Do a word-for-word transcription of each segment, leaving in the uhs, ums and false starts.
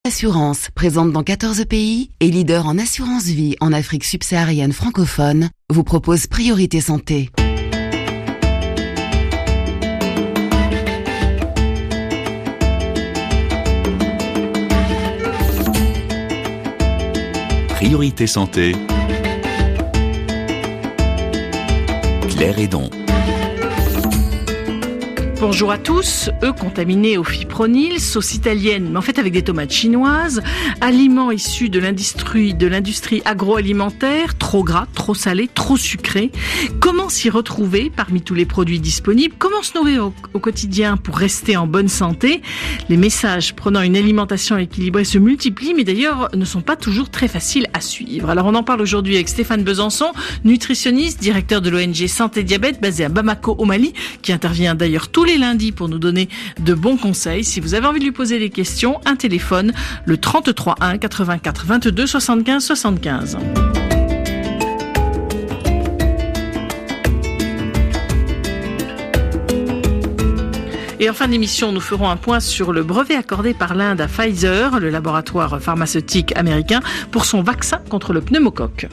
Assurance, présente dans quatorze pays et leader en assurance vie en Afrique subsaharienne francophone, vous propose Priorité Santé. Priorité Santé. Claire Hédon. Bonjour à tous. Œufs contaminés au fipronil, sauce italienne, mais en fait avec des tomates chinoises, aliments issus de l'industrie, de l'industrie agroalimentaire, trop gras, trop salé, trop sucré. Comment s'y retrouver parmi tous les produits disponibles? Comment se nourrir au, au quotidien pour rester en bonne santé? Les messages prenant une alimentation équilibrée se multiplient, mais d'ailleurs ne sont pas toujours très faciles à suivre. Alors on en parle aujourd'hui avec Stéphane Besançon, nutritionniste, directeur de l'O N G Santé Diabète, basé à Bamako au Mali, qui intervient d'ailleurs tous les lundis pour nous donner de bons conseils. Si vous avez envie de lui poser des questions, un téléphone, le trente-trois un quatre-vingt-quatre vingt-deux soixante-quinze soixante-quinze. Et en fin d'émission, nous ferons un point sur le brevet accordé par l'Inde à Pfizer, le laboratoire pharmaceutique américain, pour son vaccin contre le pneumocoque.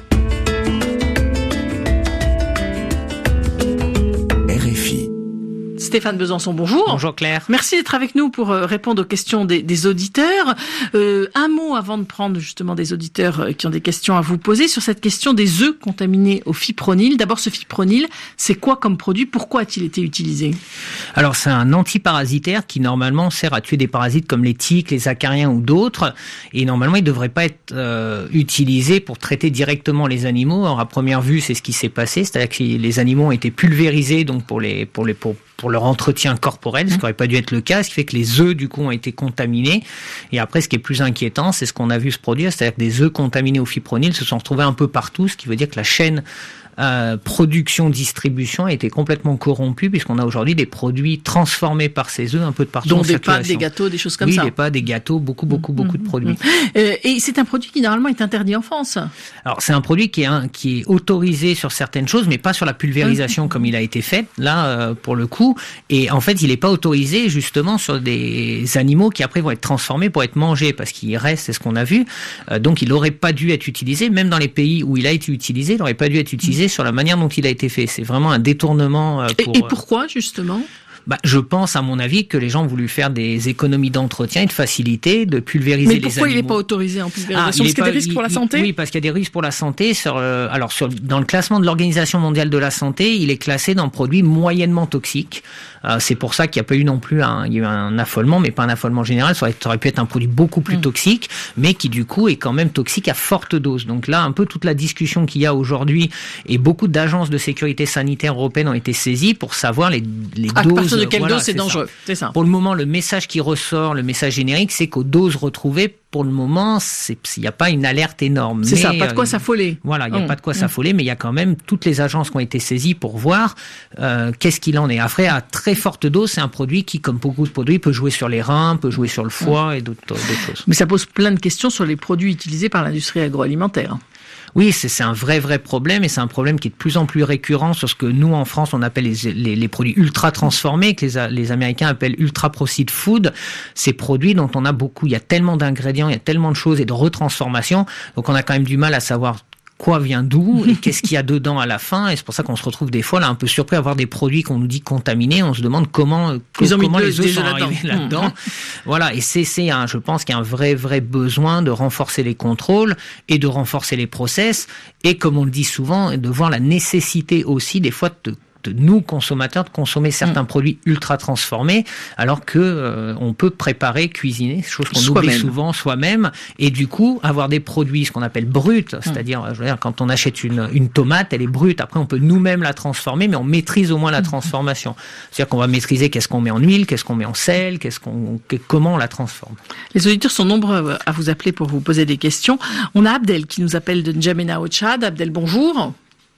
Stéphane Besançon, bonjour. Bonjour Claire. Merci d'être avec nous pour répondre aux questions des, des auditeurs. Euh, un mot avant de prendre justement des auditeurs qui ont des questions à vous poser sur cette question des œufs contaminés au fipronil. D'abord, ce fipronil, c'est quoi comme produit? Pourquoi a-t-il été utilisé? Alors, c'est un antiparasitaire qui normalement sert à tuer des parasites comme les tiques, les acariens ou d'autres. Et normalement, il ne devrait pas être euh, utilisé pour traiter directement les animaux. Alors, à première vue, c'est ce qui s'est passé. C'est-à-dire que les animaux ont été pulvérisés donc pour les pour les pour pour leur entretien corporel, ce qui n'aurait pas dû être le cas, ce qui fait que les œufs, du coup, ont été contaminés. Et après, ce qui est plus inquiétant, c'est ce qu'on a vu se produire, c'est-à-dire que des œufs contaminés au fipronil se sont retrouvés un peu partout, ce qui veut dire que la chaîne Euh, production-distribution a été complètement corrompue, puisqu'on a aujourd'hui des produits transformés par ces œufs un peu de partout. Donc des pâtes, des gâteaux, des choses comme oui, ça. Oui, des pâtes, des gâteaux, beaucoup, beaucoup, beaucoup mmh, de produits. Mmh. Euh, et c'est un produit qui normalement est interdit en France. Alors c'est un produit qui est, un, qui est autorisé sur certaines choses, mais pas sur la pulvérisation mmh. comme il a été fait, là, euh, pour le coup. Et en fait, il n'est pas autorisé justement sur des animaux qui après vont être transformés pour être mangés, parce qu'il reste, c'est ce qu'on a vu. Euh, donc il n'aurait pas dû être utilisé, même dans les pays où il a été utilisé, il n'aurait pas dû être utilisé mmh. sur la manière dont il a été fait. C'est vraiment un détournement. Pour, et, et pourquoi, justement ? Bah, je pense, à mon avis, que les gens ont voulu faire des économies d'entretien et de facilité, de pulvériser les animaux. Mais pourquoi il n'est pas autorisé en pulvérisation? ah, Parce qu'il y a des risques il, pour la santé? Oui, parce qu'il y a des risques pour la santé. Sur, euh, alors, sur, dans le classement de l'Organisation mondiale de la santé, il est classé dans produits moyennement toxiques. Euh, c'est pour ça qu'il n'y a pas eu non plus un, il y a eu un affolement, mais pas un affolement général. Ça aurait, ça aurait pu être un produit beaucoup plus mmh. toxique, mais qui du coup est quand même toxique à forte dose. Donc là, un peu toute la discussion qu'il y a aujourd'hui, et beaucoup d'agences de sécurité sanitaire européennes ont été saisies pour savoir les, les à doses. À partir de quelle voilà, dose c'est, c'est dangereux? C'est ça. Pour le moment, le message qui ressort, le message générique, c'est qu'aux doses retrouvées, pour le moment, il n'y a pas une alerte énorme. C'est mais, ça, pas de quoi euh, s'affoler. Voilà, il n'y a mmh. pas de quoi mmh. s'affoler, mais il y a quand même toutes les agences qui ont été saisies pour voir euh, qu'est-ce qu'il en est. Après, à très forte dose, c'est un produit qui, comme beaucoup de produits, peut jouer sur les reins, peut jouer sur le foie mmh. et d'autres, d'autres choses. Mais ça pose plein de questions sur les produits utilisés par l'industrie agroalimentaire. Oui, c'est, c'est un vrai, vrai problème, et c'est un problème qui est de plus en plus récurrent sur ce que nous, en France, on appelle les, les, les produits ultra transformés, que les, les Américains appellent ultra processed food. Ces produits dont on a beaucoup, il y a tellement d'ingrédients, il y a tellement de choses et de retransformations, donc on a quand même du mal à savoir quoi vient d'où et qu'est-ce qu'il y a dedans à la fin, et c'est pour ça qu'on se retrouve des fois là un peu surpris à voir des produits qu'on nous dit contaminés. On se demande comment Ils ont comment mis les œufs sont là-dedans. arrivés là-dedans. Mmh. Voilà, et c'est c'est un, je pense qu'il y a un vrai vrai besoin de renforcer les contrôles et de renforcer les process, et comme on le dit souvent, de voir la nécessité aussi des fois de de nous consommateurs de consommer certains mmh. produits ultra transformés, alors que euh, on peut préparer, cuisiner, chose qu'on soi-même. oublie souvent soi-même, et du coup avoir des produits ce qu'on appelle bruts, mmh. c'est-à-dire, je veux dire, quand on achète une une tomate, elle est brute. Après, on peut nous-mêmes la transformer, mais on maîtrise au moins la transformation. C'est-à-dire qu'on va maîtriser qu'est-ce qu'on met en huile, qu'est-ce qu'on met en sel, qu'est-ce qu'on que, comment on la transforme. Les auditeurs sont nombreux à vous appeler pour vous poser des questions. On a Abdel qui nous appelle de N'Djamena au Tchad. Abdel, bonjour.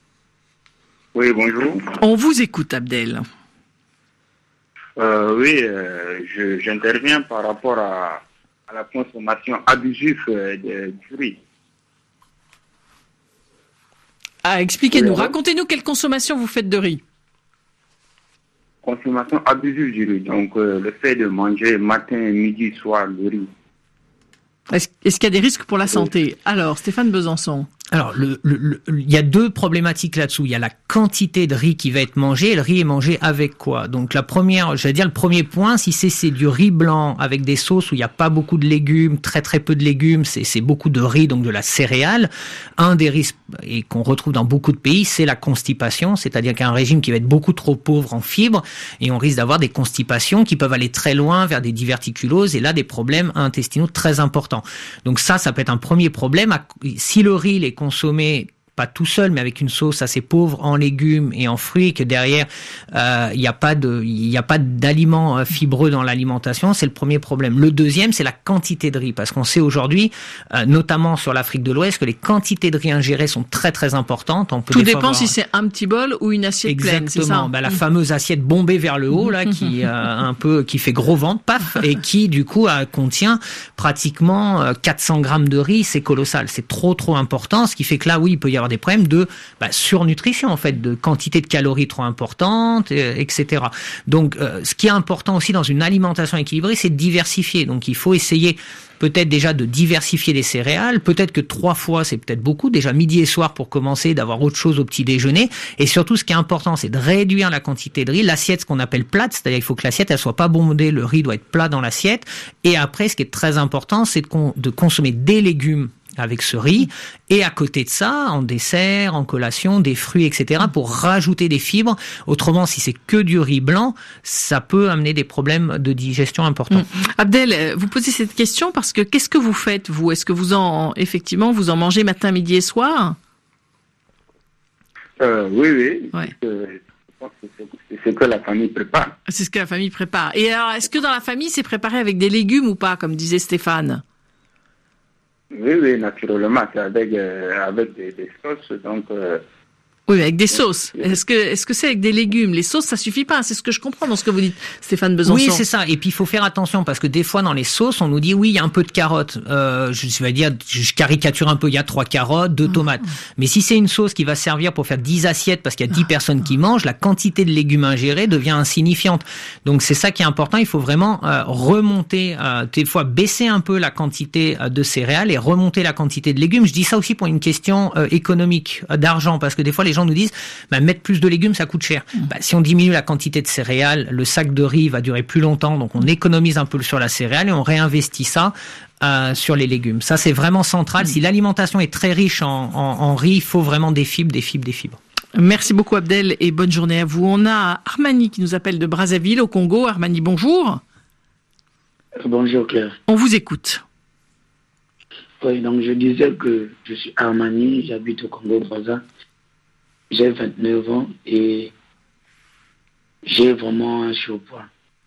Oui, bonjour. On vous écoute, Abdel. Euh, oui, euh, je, j'interviens par rapport à, à la consommation abusive euh, de, du riz. Ah, expliquez-nous, oui, racontez-nous quelle consommation vous faites de riz. Consommation abusive du riz, donc euh, le fait de manger matin, midi, soir le riz. Est-ce, est-ce qu'il y a des risques pour la santé ? Alors, Stéphane Besançon. Alors, le, le, le, il y a deux problématiques là-dessous. Il y a la quantité de riz qui va être mangé, et le riz est mangé avec quoi ? Donc, la première, je vais dire le premier point, si c'est, c'est du riz blanc avec des sauces où il n'y a pas beaucoup de légumes, très très peu de légumes, c'est, c'est beaucoup de riz, donc de la céréale. Un des risques, et qu'on retrouve dans beaucoup de pays, c'est la constipation, c'est-à-dire qu'un régime qui va être beaucoup trop pauvre en fibres, et on risque d'avoir des constipations qui peuvent aller très loin vers des diverticuloses, et là, des problèmes intestinaux très importants. Donc ça, ça peut être un premier problème. Si le riz est consommé pas tout seul, mais avec une sauce assez pauvre en légumes et en fruits, que derrière euh, il n'y a pas de, il y a pas d'aliments euh, fibreux dans l'alimentation, c'est le premier problème. Le deuxième, c'est la quantité de riz, parce qu'on sait aujourd'hui, euh, notamment sur l'Afrique de l'Ouest, que les quantités de riz ingérées sont très très importantes. On peut Tout dépend voir... si c'est un petit bol ou une assiette Exactement. pleine, c'est ça ? Bah, la fameuse assiette bombée vers le haut là, qui euh, un peu, qui fait gros ventre, paf, et qui du coup euh, contient pratiquement euh, quatre cents grammes de riz. C'est colossal, c'est trop trop important, ce qui fait que là, oui, il peut y avoir des problèmes de bah, surnutrition, en fait, de quantité de calories trop importante, euh, et cetera. Donc, euh, ce qui est important aussi dans une alimentation équilibrée, c'est de diversifier. Donc, il faut essayer peut-être déjà de diversifier les céréales, peut-être que trois fois, c'est peut-être beaucoup, déjà midi et soir pour commencer, d'avoir autre chose au petit déjeuner. Et surtout, ce qui est important, c'est de réduire la quantité de riz, l'assiette, ce qu'on appelle plate, c'est-à-dire qu'il faut que l'assiette, elle soit pas bondée, le riz doit être plat dans l'assiette. Et après, ce qui est très important, c'est de, con- de consommer des légumes avec ce riz, et à côté de ça, en dessert, en collation, des fruits, et cetera, pour rajouter des fibres. Autrement, si c'est que du riz blanc, ça peut amener des problèmes de digestion importants. Mmh. Abdel, vous posez cette question parce que qu'est-ce que vous faites, vous ? Est-ce que vous en, effectivement, vous en mangez matin, midi et soir ? euh, Oui, oui. Ouais. Euh, je pense que c'est, c'est ce que la famille prépare. C'est ce que la famille prépare. Et alors, est-ce que dans la famille, c'est préparé avec des légumes ou pas, comme disait Stéphane ? Oui, oui, naturellement, c'est avec, euh, avec des, des sauces, donc... Euh, oui, avec des sauces. Est-ce que, est-ce que c'est avec des légumes ? Les sauces, ça suffit pas. C'est ce que je comprends dans ce que vous dites, Stéphane Besançon. Oui, c'est ça. Et puis, il faut faire attention parce que des fois, dans les sauces, on nous dit, oui, il y a un peu de carottes. Euh, je vais dire, je caricature un peu, il y a trois carottes, deux tomates. Mais si c'est une sauce qui va servir pour faire dix assiettes parce qu'il y a dix personnes qui mangent, la quantité de légumes ingérés devient insignifiante. Donc, c'est ça qui est important. Il faut vraiment euh, remonter, euh, des fois, baisser un peu la quantité euh, de céréales et remonter la quantité de légumes. Je dis ça aussi pour une question euh, économique, euh, d'argent, parce que des fois, les gens nous disent, bah, mettre plus de légumes, ça coûte cher. Bah, si on diminue la quantité de céréales, le sac de riz va durer plus longtemps, donc on économise un peu sur la céréale et on réinvestit ça euh, sur les légumes. Ça, c'est vraiment central. Si l'alimentation est très riche en, en, en riz, il faut vraiment des fibres, des fibres, des fibres. Merci beaucoup Abdel et bonne journée à vous. On a Armani qui nous appelle de Brazzaville au Congo. Armani, bonjour. Bonjour Claire. On vous écoute. Oui, donc je disais que je suis Armani, j'habite au Congo-Brazza. J'ai vingt-neuf ans et j'ai vraiment un surpoids.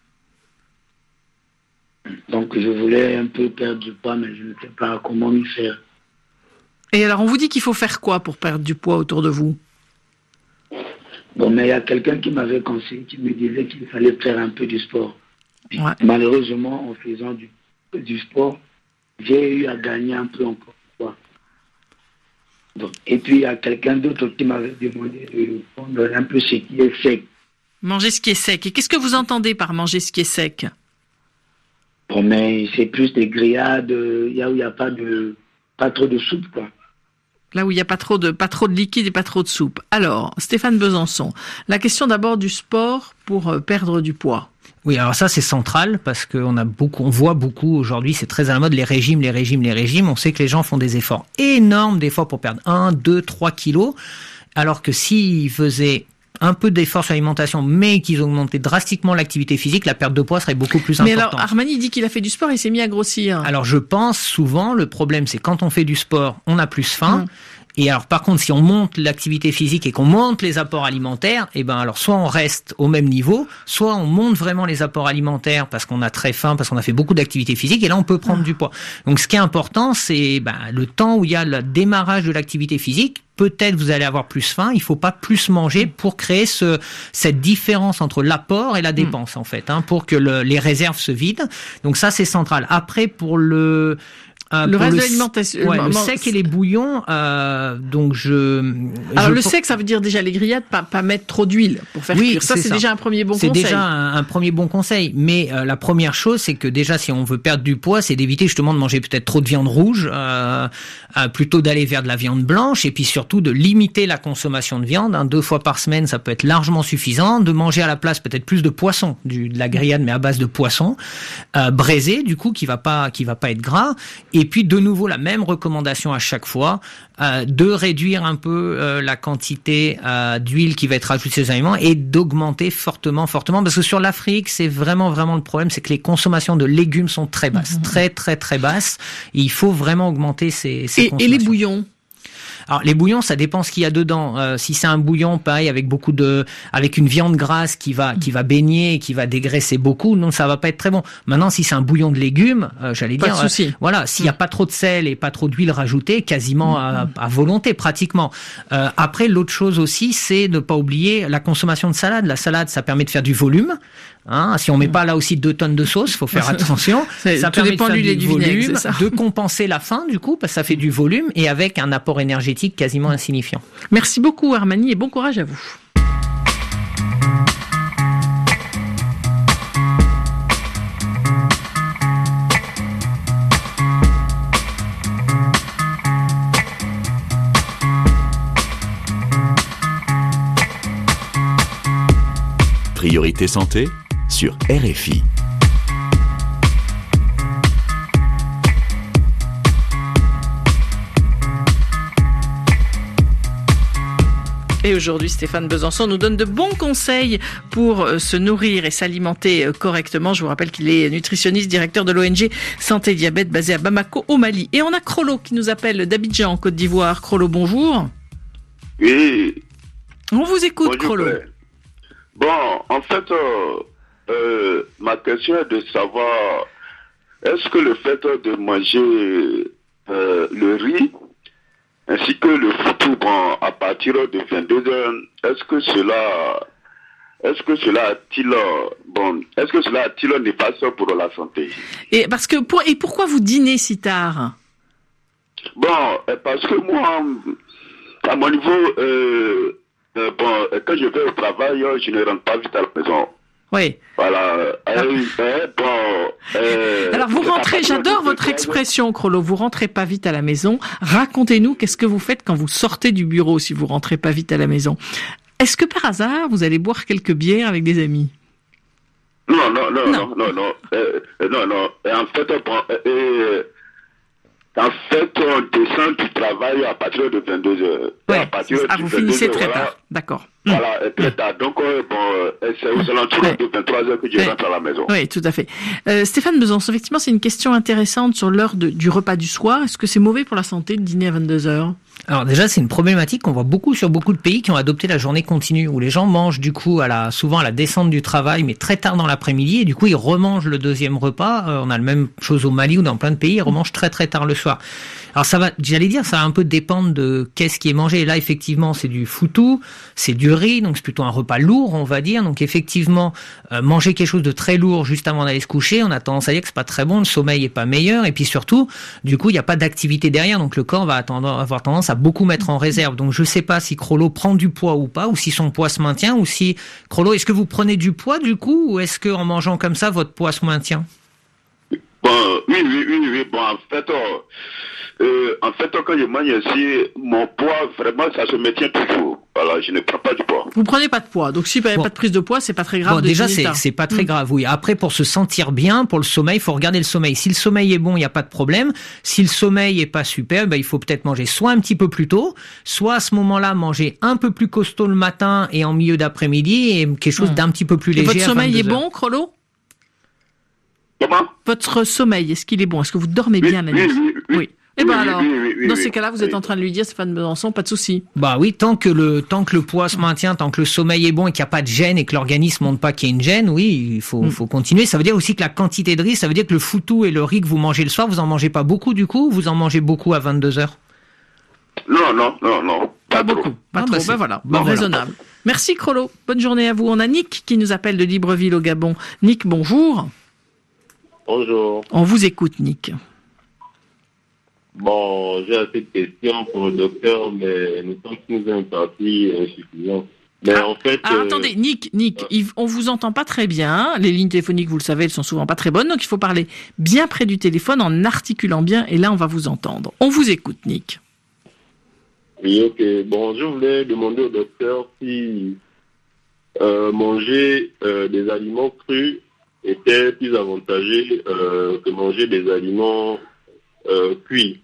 Donc je voulais un peu perdre du poids, mais je ne sais pas comment m'y faire. Et alors on vous dit qu'il faut faire quoi pour perdre du poids autour de vous ? Bon, mais il y a quelqu'un qui m'avait conseillé, qui me disait qu'il fallait faire un peu du sport. Ouais. Malheureusement, en faisant du, du sport, j'ai eu à gagner un peu encore de poids. Donc, et puis il y a quelqu'un d'autre qui m'avait demandé de prendre un peu ce qui est sec. Manger ce qui est sec. Et qu'est-ce que vous entendez par manger ce qui est sec ? Bon, mais c'est plus des grillades, il y a où il n'y a pas de, pas trop de soupe, quoi. Là où il n'y a pas trop de, pas trop de liquide et pas trop de soupe. Alors, Stéphane Besançon, la question d'abord du sport pour perdre du poids. Oui, alors ça c'est central parce qu'on a beaucoup, on voit beaucoup aujourd'hui, c'est très à la mode, les régimes, les régimes, les régimes. On sait que les gens font des efforts énormes des fois pour perdre un, deux, trois kilos, alors que s'ils faisaient un peu d'efforts sur l'alimentation, mais qu'ils augmentaient drastiquement l'activité physique, la perte de poids serait beaucoup plus importante. Mais alors, Armani dit qu'il a fait du sport et s'est mis à grossir. Alors, je pense souvent, le problème, c'est quand on fait du sport, on a plus faim. Mmh. Et alors, par contre, si on monte l'activité physique et qu'on monte les apports alimentaires, eh ben, alors, soit on reste au même niveau, soit on monte vraiment les apports alimentaires parce qu'on a très faim, parce qu'on a fait beaucoup d'activité physique, et là, on peut prendre ah. du poids. Donc, ce qui est important, c'est, ben, le temps où il y a le démarrage de l'activité physique. Peut-être vous allez avoir plus faim, il faut pas plus manger pour créer ce, cette différence entre l'apport et la dépense, mmh. en fait, hein, pour que le, les réserves se vident. Donc ça, c'est central. Après, pour le, Euh, le reste le, de l'alimentation. Ouais, euh, le sec et les bouillons. Euh, donc je. Alors je le pour... sec, ça veut dire déjà les grillades, pas, pas mettre trop d'huile pour faire oui, cuire. Ça, c'est, c'est déjà un premier bon c'est conseil. C'est déjà un, un premier bon conseil. Mais euh, la première chose, c'est que déjà, si on veut perdre du poids, c'est d'éviter justement de manger peut-être trop de viande rouge, euh, euh, plutôt d'aller vers de la viande blanche, et puis surtout de limiter la consommation de viande. Hein. Deux fois par semaine, ça peut être largement suffisant. De manger à la place peut-être plus de poisson, du, de la grillade, mais à base de poisson euh, braisé, du coup, qui va pas, qui va pas être gras. Et puis de nouveau la même recommandation à chaque fois, euh, de réduire un peu euh, la quantité euh, d'huile qui va être ajoutée aux aliments et d'augmenter fortement, fortement, parce que sur l'Afrique, c'est vraiment, vraiment le problème, c'est que les consommations de légumes sont très basses, mmh. très, très, très basses. Et il faut vraiment augmenter ces, ces et, consommations. Et les bouillons? Alors les bouillons, ça dépend ce qu'il y a dedans. Euh, si c'est un bouillon pareil avec beaucoup de, avec une viande grasse qui va, qui va baigner, et qui va dégraisser beaucoup, non, ça va pas être très bon. Maintenant, si c'est un bouillon de légumes, euh, j'allais pas dire, de souci. Euh, voilà, s'il y a pas trop de sel et pas trop d'huile rajoutée, quasiment à, à volonté pratiquement. Euh, après, l'autre chose aussi, c'est de pas oublier la consommation de salade. La salade, ça permet de faire du volume. Hein, si on met pas là aussi deux tonnes de sauce, faut faire attention. Ça permet dépend de faire du, du volume, vinaigre, c'est ça. de compenser la faim du coup, parce que ça fait du volume et avec un apport énergétique quasiment insignifiant. Merci beaucoup Armani et bon courage à vous. Priorité santé sur R F I. Et aujourd'hui, Stéphane Besançon nous donne de bons conseils pour se nourrir et s'alimenter correctement. Je vous rappelle qu'il est nutritionniste, directeur de l'O N G Santé Diabète basé à Bamako au Mali. Et on a Crollo qui nous appelle d'Abidjan en Côte d'Ivoire. Crollo, bonjour. Oui. On vous écoute, Bonjour, Crollo. Père. Bon, en fait, euh, euh, ma question est de savoir, est-ce que le fait de manger euh, le riz ainsi que le foutou bon, à partir de vingt-deux heures, est-ce que cela, est-ce que cela a-t-il, bon, est-ce que cela a-t-il néfaste pour la santé? Et parce que pour, et pourquoi vous dînez si tard? Bon, parce que moi, à mon niveau, euh, euh, bon, quand je vais au travail, je ne rentre pas vite à la maison. Oui. Voilà. Euh, euh, bon, euh, Alors vous rentrez, j'adore votre expression, Crollo, vous rentrez pas vite à la maison. Racontez-nous qu'est-ce que vous faites quand vous sortez du bureau si vous rentrez pas vite à la maison. Est-ce que par hasard, vous allez boire quelques bières avec des amis? Non, non, non, non, non, non, euh, non, non. En fait, bon, euh, en fait, on descend du travail à partir de vingt-deux heures. Ouais. À partir Ah, de vous vingt-deux finissez heures, très voilà. tard. D'accord. Voilà, très tard. Donc, euh, bon, euh, c'est aux alentours Ouais. de vingt-trois heures que je Ouais. rentre à la maison. Oui, tout à fait. Euh, Stéphane Besançon, effectivement, c'est une question intéressante sur l'heure de, du repas du soir. Est-ce que c'est mauvais pour la santé de dîner à vingt-deux heures? Alors déjà, c'est une problématique qu'on voit beaucoup sur beaucoup de pays qui ont adopté la journée continue, où les gens mangent du coup à la, souvent à la descente du travail, mais très tard dans l'après-midi, et du coup ils remangent le deuxième repas. Euh, on a la même chose au Mali ou dans plein de pays, ils remangent très très tard le soir. Alors ça va, j'allais dire, ça va un peu dépendre de qu'est-ce qui est mangé. Et là, effectivement, c'est du foutou, c'est du riz, donc c'est plutôt un repas lourd, on va dire. Donc effectivement, euh, manger quelque chose de très lourd juste avant d'aller se coucher, on a tendance à dire que c'est pas très bon, le sommeil est pas meilleur, et puis surtout, du coup, il n'y a pas d'activité derrière, donc le corps va attendre, avoir tendance à beaucoup mettre en réserve. Donc je sais pas si Crollo prend du poids ou pas, ou si son poids se maintient, ou si Crollo, est-ce que vous prenez du poids du coup, ou est-ce que en mangeant comme ça, votre poids se maintient? Bon, oui, oui, oui, oui. Bon, en fait, euh, euh, en fait, quand je mange ici, mon poids, vraiment, ça se maintient toujours. Voilà, je ne prends pas du poids. Vous prenez pas de poids, donc si vous n'avez Bon. pas de prise de poids, c'est pas très grave. Bon, de déjà, dîner c'est, tard. c'est pas très Mm. grave, oui. Après, pour se sentir bien, pour le sommeil, il faut regarder le sommeil. Si le sommeil est bon, il n'y a pas de problème. Si le sommeil est pas super, ben, il faut peut-être manger soit un petit peu plus tôt, soit à ce moment-là, manger un peu plus costaud le matin et en milieu d'après-midi et quelque chose Mm. d'un petit peu plus Et léger. votre à sommeil est vingt-deux heures. bon, Crollo? Comment? Votre sommeil, est-ce qu'il est bon? Est-ce que vous dormez Oui, bien la oui, nuit? oui, oui. Eh ben Oui, oui, alors, oui, oui, oui, dans oui. ces cas-là, vous êtes Oui. en train de lui dire, Stéphane Besançon, pas de souci. Bah oui, tant que le tant que le poids se maintient, tant que le sommeil est bon et qu'il n'y a pas de gêne et que l'organisme montre pas qu'il y a une gêne, oui, il faut Mm. faut continuer. Ça veut dire aussi que la quantité de riz, ça veut dire que le foutou et le riz que vous mangez le soir, vous en mangez pas beaucoup du coup, ou vous en mangez beaucoup à vingt-deux heures. Non, non, non, non. Pas, Pas, trop. beaucoup, pas Ah, trop. bah, Ben c'est- voilà, bah, bon, voilà. raisonnable. Merci Crollo. Bonne journée à vous. On a Nick qui nous appelle de Libreville au Gabon. Nick, bonjour. Bonjour. On vous écoute, Nick. Bon, j'ai assez de questions pour le docteur, mais le temps qui nous est imparti est insuffisant. Mais ah, en fait, ah, euh... attendez, Nick, Nick, euh... il, on vous entend pas très bien. Les lignes téléphoniques, vous le savez, elles sont souvent pas très bonnes, donc il faut parler bien près du téléphone en articulant bien, et là, on va vous entendre. On vous écoute, Nick. Oui, ok. Bon, je voulais demander au docteur si euh, manger euh, des aliments crus était plus avantageux euh, que manger des aliments euh, cuits.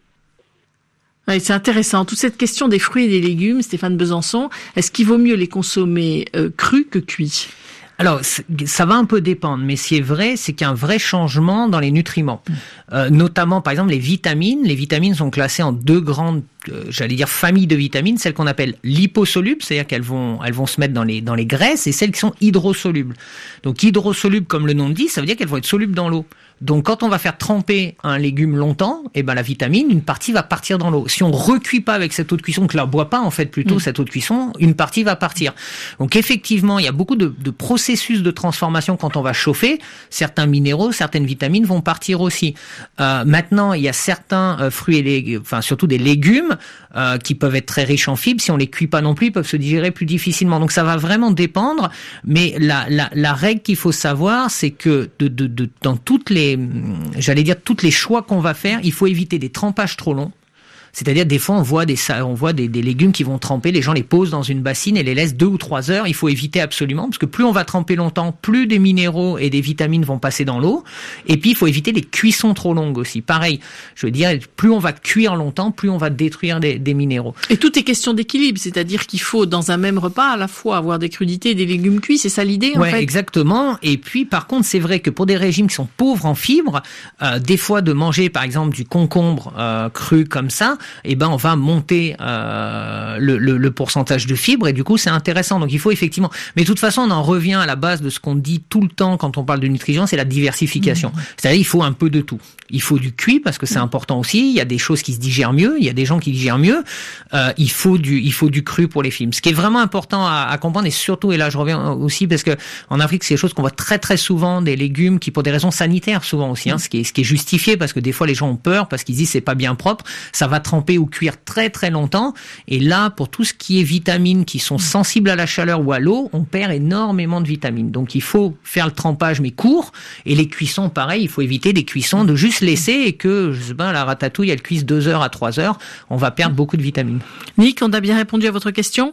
Oui, c'est intéressant. Toute cette question des fruits et des légumes, Stéphane Besançon, est-ce qu'il vaut mieux les consommer euh, crus que cuits ? Alors, ça va un peu dépendre, mais ce qui est vrai, c'est qu'il y a un vrai changement dans les nutriments. Euh, notamment, par exemple, les vitamines. Les vitamines sont classées en deux grandes, euh, j'allais dire, familles de vitamines. Celles qu'on appelle liposolubles, c'est-à-dire qu'elles vont, elles vont se mettre dans les, dans les graisses, et celles qui sont hydrosolubles. Donc, hydrosolubles, comme le nom le dit, ça veut dire qu'elles vont être solubles dans l'eau. Donc, quand on va faire tremper un légume longtemps, eh ben, la vitamine, une partie va partir dans l'eau. Si on recuit pas avec cette eau de cuisson, que la boit pas, en fait, plutôt, mmh. cette eau de cuisson, une partie va partir. Donc, effectivement, il y a beaucoup de, de processus de transformation quand on va chauffer. Certains minéraux, certaines vitamines vont partir aussi. Euh, maintenant, il y a certains euh, fruits et légumes, enfin, surtout des légumes, euh, qui peuvent être très riches en fibres. Si on les cuit pas non plus, ils peuvent se digérer plus difficilement. Donc, ça va vraiment dépendre. Mais la, la, la règle qu'il faut savoir, c'est que de, de, de, dans toutes les j'allais dire, tous les choix qu'on va faire, il faut éviter des trempages trop longs. C'est-à-dire, des fois, on voit des, on voit des, des légumes qui vont tremper, les gens les posent dans une bassine et les laissent deux ou trois heures. Il faut éviter absolument, parce que plus on va tremper longtemps, plus des minéraux et des vitamines vont passer dans l'eau. Et puis, il faut éviter les cuissons trop longues aussi. Pareil, je veux dire, plus on va cuire longtemps, plus on va détruire des, des minéraux. Et tout est question d'équilibre, c'est-à-dire qu'il faut, dans un même repas, à la fois avoir des crudités et des légumes cuits. C'est ça l'idée, en ouais, fait? Ouais, exactement. Et puis, par contre, c'est vrai que pour des régimes qui sont pauvres en fibres, euh, des fois, de manger, par exemple, du concombre euh, cru comme ça, eh ben, on va monter euh, le, le, le pourcentage de fibres et du coup c'est intéressant. Donc il faut effectivement, mais de toute façon on en revient à la base de ce qu'on dit tout le temps quand on parle de nutrition, c'est la diversification. Mmh. C'est-à-dire il faut un peu de tout. Il faut du cuit parce que c'est mmh. important aussi. Il y a des choses qui se digèrent mieux, il y a des gens qui digèrent mieux. Euh, il faut du, il faut du cru pour les fibres. Ce qui est vraiment important à, à comprendre et surtout, et là je reviens aussi parce que en Afrique c'est des choses qu'on voit très très souvent, des légumes qui pour des raisons sanitaires souvent aussi, hein, mmh. ce qui est ce qui est justifié parce que des fois les gens ont peur parce qu'ils disent c'est pas bien propre, ça va tremper ou cuire très très longtemps. Et là, pour tout ce qui est vitamines qui sont sensibles à la chaleur ou à l'eau, on perd énormément de vitamines. Donc il faut faire le trempage mais court. Et les cuissons, pareil, il faut éviter des cuissons de juste laisser et que, je sais pas, la ratatouille, elle cuise deux heures à trois heures. On va perdre beaucoup de vitamines. Nick, on a bien répondu à votre question?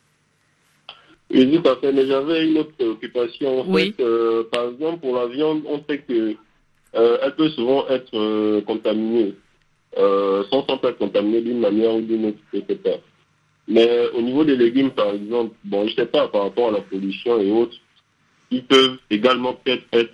Oui, tout à fait. Mais j'avais une autre préoccupation. En oui. fait, euh, par exemple, pour la viande, on sait que euh, elle peut souvent être euh, contaminée. Euh, sans sans être contaminé d'une manière ou d'une autre, et cetera. Mais au niveau des légumes, par exemple, bon, je ne sais pas, par rapport à la pollution et autres, ils peuvent également peut-être être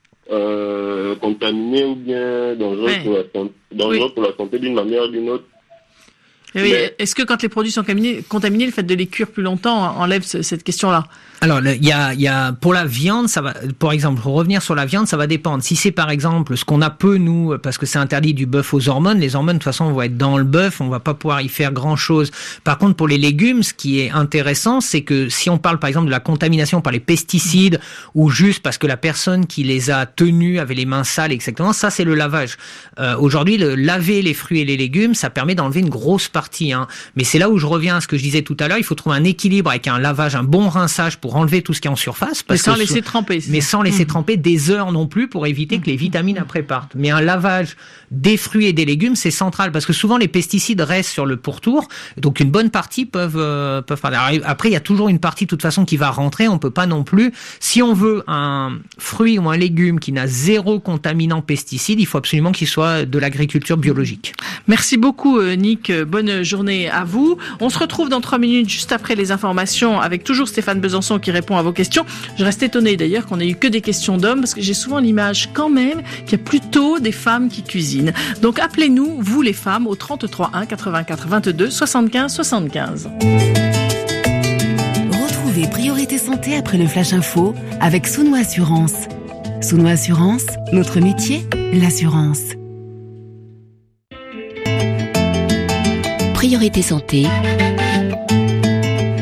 euh, contaminés ou bien dangereux, ouais. pour, la santé, dangereux oui. pour la santé d'une manière ou d'une autre. Oui, mais... Est-ce que quand les produits sont contaminés, contaminés, le fait de les cuire plus longtemps enlève ce, cette question-là? Alors, il y a, il y a, pour la viande, ça va, par exemple, pour revenir sur la viande, ça va dépendre. Si c'est, par exemple, ce qu'on a peu, nous, parce que c'est interdit du bœuf aux hormones, les hormones, de toute façon, vont être dans le bœuf, on va pas pouvoir y faire grand chose. Par contre, pour les légumes, ce qui est intéressant, c'est que si on parle, par exemple, de la contamination par les pesticides, ou juste parce que la personne qui les a tenus avait les mains sales, exactement, ça, c'est le lavage. Euh, aujourd'hui, le laver les fruits et les légumes, ça permet d'enlever une grosse partie, hein. Mais c'est là où je reviens à ce que je disais tout à l'heure, il faut trouver un équilibre avec un lavage, un bon rinçage pour enlever tout ce qui est en surface. Parce mais sans que laisser so... tremper. Mais sans laisser mmh. tremper des heures non plus pour éviter que les vitamines après partent. Mais un lavage des fruits et des légumes, c'est central parce que souvent les pesticides restent sur le pourtour. Donc une bonne partie peuvent, euh, peuvent partir. Après, il y a toujours une partie de toute façon qui va rentrer. On peut pas non plus. Si on veut un fruit ou un légume qui n'a zéro contaminant pesticide, il faut absolument qu'il soit de l'agriculture biologique. Merci beaucoup, Nick. Bonne journée à vous. On se retrouve dans trois minutes juste après les informations avec toujours Stéphane Besançon qui répond à vos questions. Je reste étonnée d'ailleurs qu'on ait eu que des questions d'hommes parce que j'ai souvent l'image quand même qu'il y a plutôt des femmes qui cuisinent. Donc appelez-nous, vous les femmes, au trente-trois un quatre-vingt-quatre vingt-deux soixante-quinze soixante-quinze. Retrouvez Priorité Santé après le Flash Info avec Souno Assurance. Souno Assurance, notre métier, l'assurance. Priorité Santé,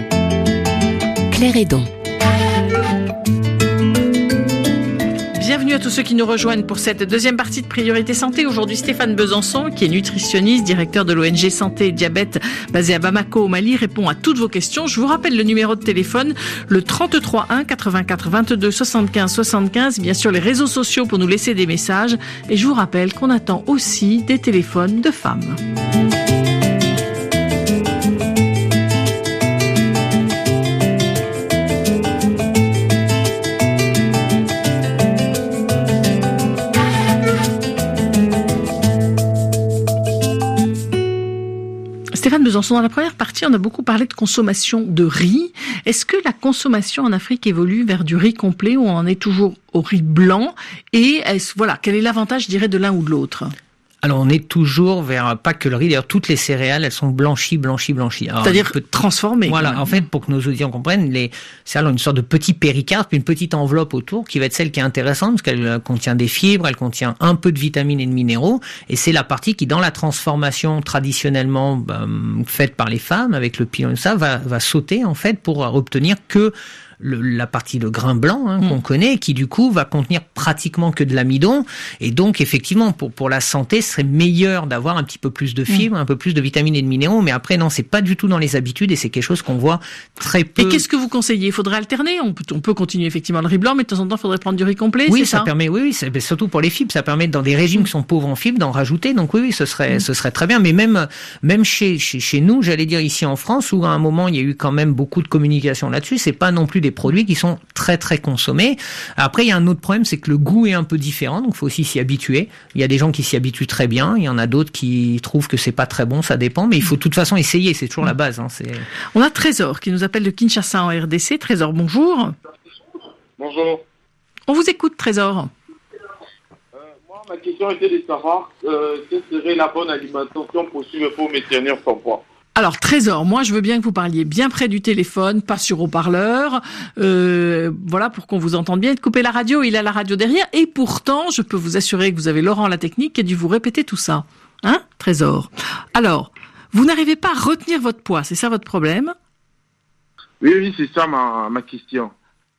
Claire Hédon. Bienvenue à tous ceux qui nous rejoignent pour cette deuxième partie de Priorité Santé. Aujourd'hui, Stéphane Besançon, qui est nutritionniste, directeur de l'O N G Santé et Diabète basé à Bamako au Mali, répond à toutes vos questions. Je vous rappelle le numéro de téléphone, le trente-trois un quatre-vingt-quatre vingt-deux soixante-quinze soixante-quinze. Bien sûr, les réseaux sociaux pour nous laisser des messages. Et je vous rappelle qu'on attend aussi des téléphones de femmes. Stéphane Besançon, dans la première partie, on a beaucoup parlé de consommation de riz. Est-ce que la consommation en Afrique évolue vers du riz complet ou on en est toujours au riz blanc? Et est-ce, voilà, quel est l'avantage, je dirais, de l'un ou de l'autre? Alors on est toujours vers, pas que le riz, d'ailleurs toutes les céréales, elles sont blanchies, blanchies, blanchies. Alors, c'est-à-dire peut... transformées. Voilà, en fait, pour que nos auditeurs comprennent, les céréales ont une sorte de petit péricarpe, une petite enveloppe autour, qui va être celle qui est intéressante, parce qu'elle contient des fibres, elle contient un peu de vitamines et de minéraux, et c'est la partie qui, dans la transformation traditionnellement bah, faite par les femmes, avec le pilon et ça, va, va sauter, en fait, pour obtenir que Le, la partie de grain blanc hein, mmh. qu'on connaît, qui du coup va contenir pratiquement que de l'amidon, et donc effectivement pour pour la santé, ce serait meilleur d'avoir un petit peu plus de fibres, mmh. un peu plus de vitamines et de minéraux, mais après non, c'est pas du tout dans les habitudes et c'est quelque chose qu'on voit très peu. Et qu'est-ce que vous conseillez? Il faudrait alterner. On peut on peut continuer effectivement le riz blanc, mais de temps en temps, il faudrait prendre du riz complet. Oui, c'est ça, ça permet. Oui, oui, c'est, surtout pour les fibres, ça permet dans des régimes qui sont pauvres en fibres d'en rajouter. Donc oui, oui, ce serait mmh. ce serait très bien. Mais même même chez chez chez nous, j'allais dire ici en France, où à un moment il y a eu quand même beaucoup de communication là-dessus, c'est pas non plus des produits qui sont très très consommés. Après, il y a un autre problème, c'est que le goût est un peu différent, donc il faut aussi s'y habituer. Il y a des gens qui s'y habituent très bien, il y en a d'autres qui trouvent que c'est pas très bon, ça dépend, mais il faut de toute façon essayer, c'est toujours la base. Hein, c'est... On a Trésor qui nous appelle de Kinshasa en R D C. Trésor, bonjour. Bonjour. On vous écoute, Trésor. Euh, moi, ma question était de savoir euh, quelle serait la bonne alimentation possible pour maintenir son poids. Alors, Trésor, moi, je veux bien que vous parliez bien près du téléphone, pas sur haut-parleur. Euh, voilà, pour qu'on vous entende bien. Et de couper la radio, il a la radio derrière. Et pourtant, je peux vous assurer que vous avez Laurent la technique qui a dû vous répéter tout ça. Hein, Trésor? Alors, vous n'arrivez pas à retenir votre poids, c'est ça votre problème? Oui, oui, c'est ça ma, ma question.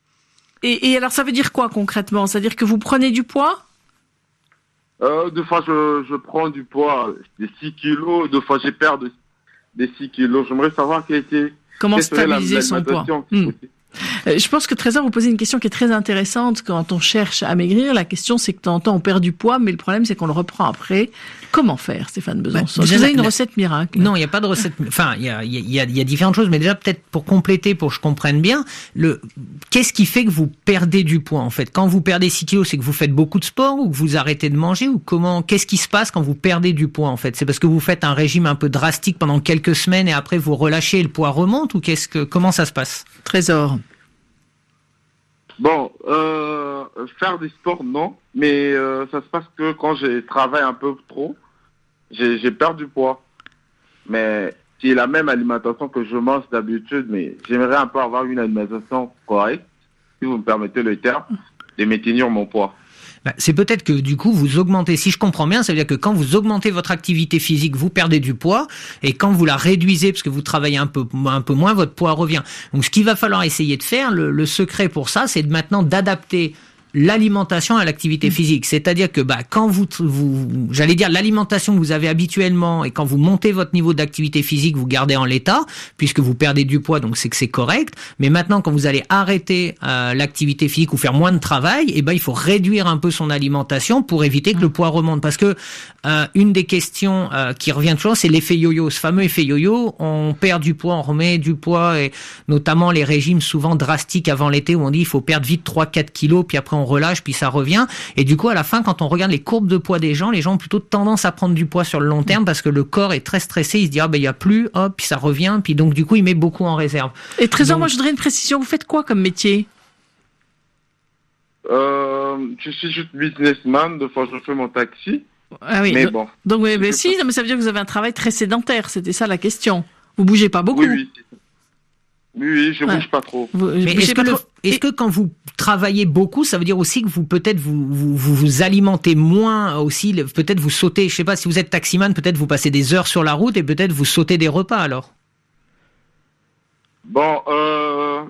Et, et alors, ça veut dire quoi concrètement? C'est-à-dire que vous prenez du poids? euh, Deux fois, je, je prends du poids de six kilos. Deux fois, j'ai perdu des six kilos. J'aimerais savoir quelle était... Comment stabiliser son poids. Hmm. Euh, je pense que Trésor, vous posez une question qui est très intéressante quand on cherche à maigrir. La question, c'est que de temps en temps, on perd du poids, mais le problème, c'est qu'on le reprend après. Comment faire, Stéphane Besançon? Bah, Est-ce que vous avez une la... recette miracle? Non, il n'y a pas de recette. Enfin, il y a, il y a, il y a différentes choses, mais déjà peut-être pour compléter, pour que je comprenne bien, le qu'est-ce qui fait que vous perdez du poids en fait? Quand vous perdez six kilos, c'est que vous faites beaucoup de sport ou que vous arrêtez de manger ou comment? Qu'est-ce qui se passe quand vous perdez du poids en fait? C'est parce que vous faites un régime un peu drastique pendant quelques semaines et après vous relâchez et le poids remonte ou qu'est-ce que comment ça se passe? Trésor. Bon, euh, faire du sport, non. Mais euh, ça se passe que quand je travaille un peu trop, j'ai, j'ai perdu du poids. Mais c'est la même alimentation que je mange d'habitude, mais j'aimerais un peu avoir une alimentation correcte, si vous me permettez le terme, de maintenir mon poids. Bah, c'est peut-être que du coup vous augmentez, si je comprends bien, ça veut dire que quand vous augmentez votre activité physique, vous perdez du poids, et quand vous la réduisez parce que vous travaillez un peu un peu moins, votre poids revient. Donc ce qu'il va falloir essayer de faire, le, le secret pour ça, c'est de maintenant d'adapter l'alimentation à l'activité physique, c'est-à-dire que bah quand vous vous j'allais dire l'alimentation que vous avez habituellement et quand vous montez votre niveau d'activité physique, vous gardez en l'état puisque vous perdez du poids, donc c'est que c'est correct. Mais maintenant quand vous allez arrêter euh, l'activité physique ou faire moins de travail, et eh ben il faut réduire un peu son alimentation pour éviter que le poids remonte parce que euh, une des questions euh, qui revient toujours, c'est l'effet yo-yo, ce fameux effet yo-yo, on perd du poids, on remet du poids et notamment les régimes souvent drastiques avant l'été où on dit il faut perdre vite trois quatre kilos puis après on relâche, puis ça revient. Et du coup, à la fin, quand on regarde les courbes de poids des gens, les gens ont plutôt tendance à prendre du poids sur le long terme parce que le corps est très stressé. Il se dit, ah ben, il n'y a plus, hop, puis ça revient. Puis donc, du coup, il met beaucoup en réserve. Et Trésor, donc, moi, je voudrais une précision. Vous faites quoi comme métier? Euh, je suis juste businessman. Des fois, je fais mon taxi. Ah oui. Mais donc, bon. Donc, mais, mais si, mais ça veut dire que vous avez un travail très sédentaire. C'était ça la question. Vous bougez pas beaucoup. Oui, oui. Oui, oui, je ouais. bouge pas trop. Vous, mais est-ce que, le, est-ce que quand vous travaillez beaucoup, ça veut dire aussi que vous peut-être vous vous vous, vous alimentez moins aussi, peut-être vous sautez, je sais pas si vous êtes taximan, peut-être vous passez des heures sur la route et peut-être vous sautez des repas alors. Bon, euh,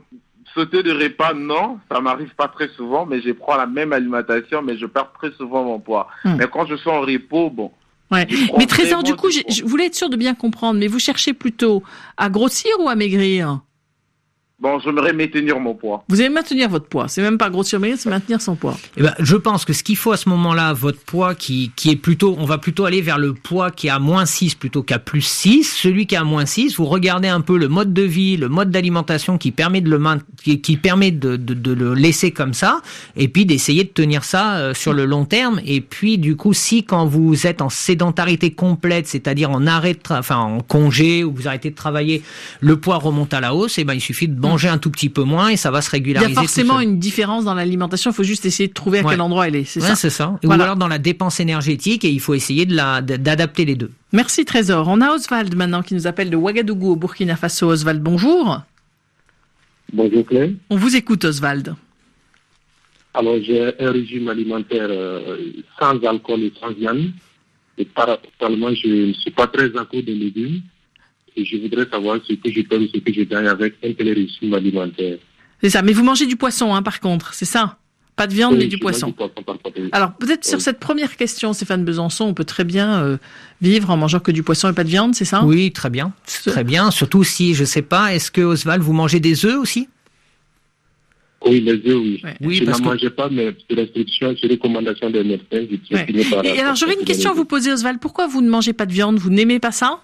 sauter de repas, non, ça m'arrive pas très souvent, mais je prends la même alimentation, mais je perds très souvent mon poids. Mmh. Mais quand je suis en repos, bon. Ouais. Mais Trésor, du coup, du je voulais être sûr de bien comprendre, mais vous cherchez plutôt à grossir ou à maigrir? Bon, j'aimerais maintenir mon poids. Vous allez maintenir votre poids. C'est même pas grossir, mais c'est maintenir son poids. Eh ben, je pense que ce qu'il faut à ce moment-là, votre poids qui, qui est plutôt, on va plutôt aller vers le poids qui est à moins six plutôt qu'à plus six. Celui qui est à moins six, vous regardez un peu le mode de vie, le mode d'alimentation qui permet de le qui, qui permet de, de, de le laisser comme ça, et puis d'essayer de tenir ça euh, sur le long terme. Et puis, du coup, si quand vous êtes en sédentarité complète, c'est-à-dire en arrêt de tra- enfin, en congé, ou vous arrêtez de travailler, le poids remonte à la hausse, et ben, il suffit de manger un tout petit peu moins et ça va se régulariser. Il y a forcément une différence dans l'alimentation, il faut juste essayer de trouver à ouais. quel endroit elle est, c'est ouais, ça c'est ça. Voilà. Ou alors dans la dépense énergétique, et il faut essayer de la, d'adapter les deux. Merci Trésor. On a Oswald maintenant qui nous appelle de Ouagadougou au Burkina Faso. Oswald, bonjour. Bonjour Claire. On vous écoute Oswald. Alors j'ai un régime alimentaire euh, sans alcool et sans viande. Et paradoxalement, je ne suis pas très accro des légumes. Et je voudrais savoir ce que je peux, ce que je gagne avec un tel régime alimentaire. C'est ça, mais vous mangez du poisson, hein, par contre, c'est ça? Pas de viande, oui, mais du poisson. Du poisson par contre, oui. Alors, peut-être oui. sur cette première question, Stéphane Besançon, on peut très bien euh, vivre en mangeant que du poisson et pas de viande, c'est ça? Oui, très bien. C'est... Très bien. Surtout si, je sais pas, est-ce que Oswald, vous mangez des œufs aussi? Oui, les œufs, oui. Ouais. oui je parce n'en que... mangeais pas, mais sur restriction, sur recommandation des médecins, je suis ouais. par Et alors, j'aurais une question à vous poser, Oswald. Pourquoi vous ne mangez pas de viande? Vous n'aimez pas ça?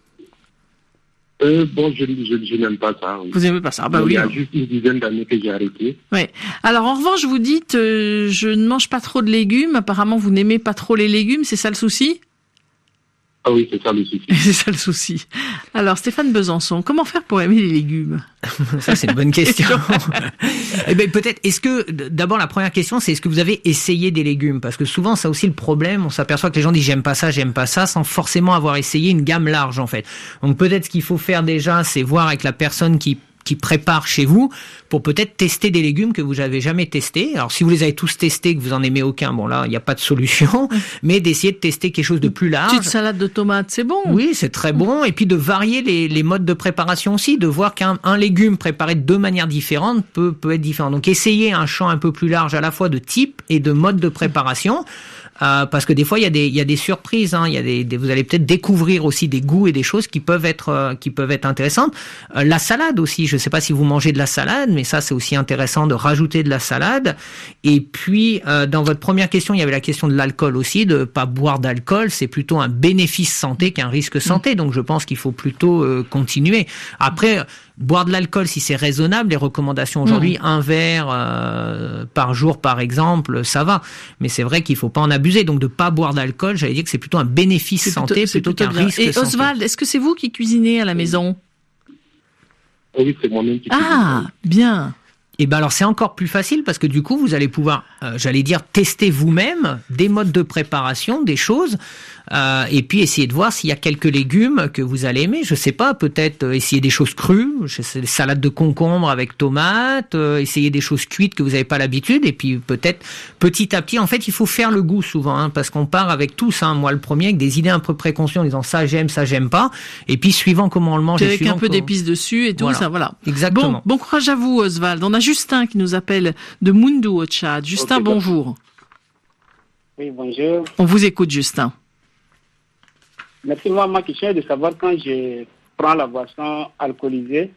Euh, bon, je, je, je n'aime pas ça. Oui. Vous n'aimez pas ça? Bah, oui, oui. Il y a juste une dizaine d'années que j'ai arrêté. Oui. Alors, en revanche, vous dites, euh, je ne mange pas trop de légumes. Apparemment, vous n'aimez pas trop les légumes. C'est ça le souci? Ah oui, c'est ça le souci. C'est ça le souci. Alors, Stéphane Besançon, comment faire pour aimer les légumes? Ça, c'est une bonne question. Eh ben, peut-être, est-ce que, d'abord, la première question, c'est est-ce que vous avez essayé des légumes? Parce que souvent, ça aussi le problème, on s'aperçoit que les gens disent j'aime pas ça, j'aime pas ça, sans forcément avoir essayé une gamme large, en fait. Donc, peut-être ce qu'il faut faire déjà, c'est voir avec la personne qui qui prépare chez vous pour peut-être tester des légumes que vous n'avez jamais testés. Alors, si vous les avez tous testés, que vous en aimez aucun, bon là, il n'y a pas de solution, mais d'essayer de tester quelque chose de plus large. Une petite salade de tomates, c'est bon. Oui, c'est très bon. Et puis de varier les, les modes de préparation aussi, de voir qu'un un légume préparé de deux manières différentes peut, peut être différent. Donc, essayez un champ un peu plus large à la fois de type et de mode de préparation. Euh, parce que des fois il y a des il y a des surprises, hein, il y a des, des vous allez peut-être découvrir aussi des goûts et des choses qui peuvent être euh, qui peuvent être intéressantes. Euh, la salade aussi, je sais pas si vous mangez de la salade, mais ça c'est aussi intéressant de rajouter de la salade. Et puis euh, dans votre première question, il y avait la question de l'alcool aussi, de pas boire d'alcool, c'est plutôt un bénéfice santé qu'un risque santé. Donc je pense qu'il faut plutôt euh, continuer. Après boire de l'alcool si c'est raisonnable, les recommandations aujourd'hui, mmh. un verre euh, par jour par exemple, ça va. Mais c'est vrai qu'il faut pas en abuser. Donc de pas boire d'alcool, j'allais dire que c'est plutôt un bénéfice c'est santé plutôt, plutôt qu'un bien. risque Et santé. Oswald, est-ce que c'est vous qui cuisinez à la maison? Oui, c'est moi-même qui cuisine. Ah, bien. Et ben alors c'est encore plus facile parce que du coup vous allez pouvoir, euh, j'allais dire, tester vous-même des modes de préparation, des choses, euh, et puis essayer de voir s'il y a quelques légumes que vous allez aimer. Je sais pas, peut-être euh, essayer des choses crues, je sais, des salades de concombre avec tomates, euh, essayer des choses cuites que vous n'avez pas l'habitude, et puis peut-être petit à petit. En fait, il faut faire le goût souvent, hein, parce qu'on part avec tous, hein, moi le premier, avec des idées un peu préconçues en disant ça j'aime, ça j'aime pas, et puis suivant comment on le mange, avec et un peu comment... d'épices dessus et tout voilà. ça, voilà. Exactement. Bon, bon courage à vous, Oswald. On a Justin qui nous appelle de Moundou au Tchad. Justin, okay, bonjour. Oui, bonjour. On vous écoute, Justin. Merci. Moi, ma question est de savoir quand je prends la boisson alcoolisée,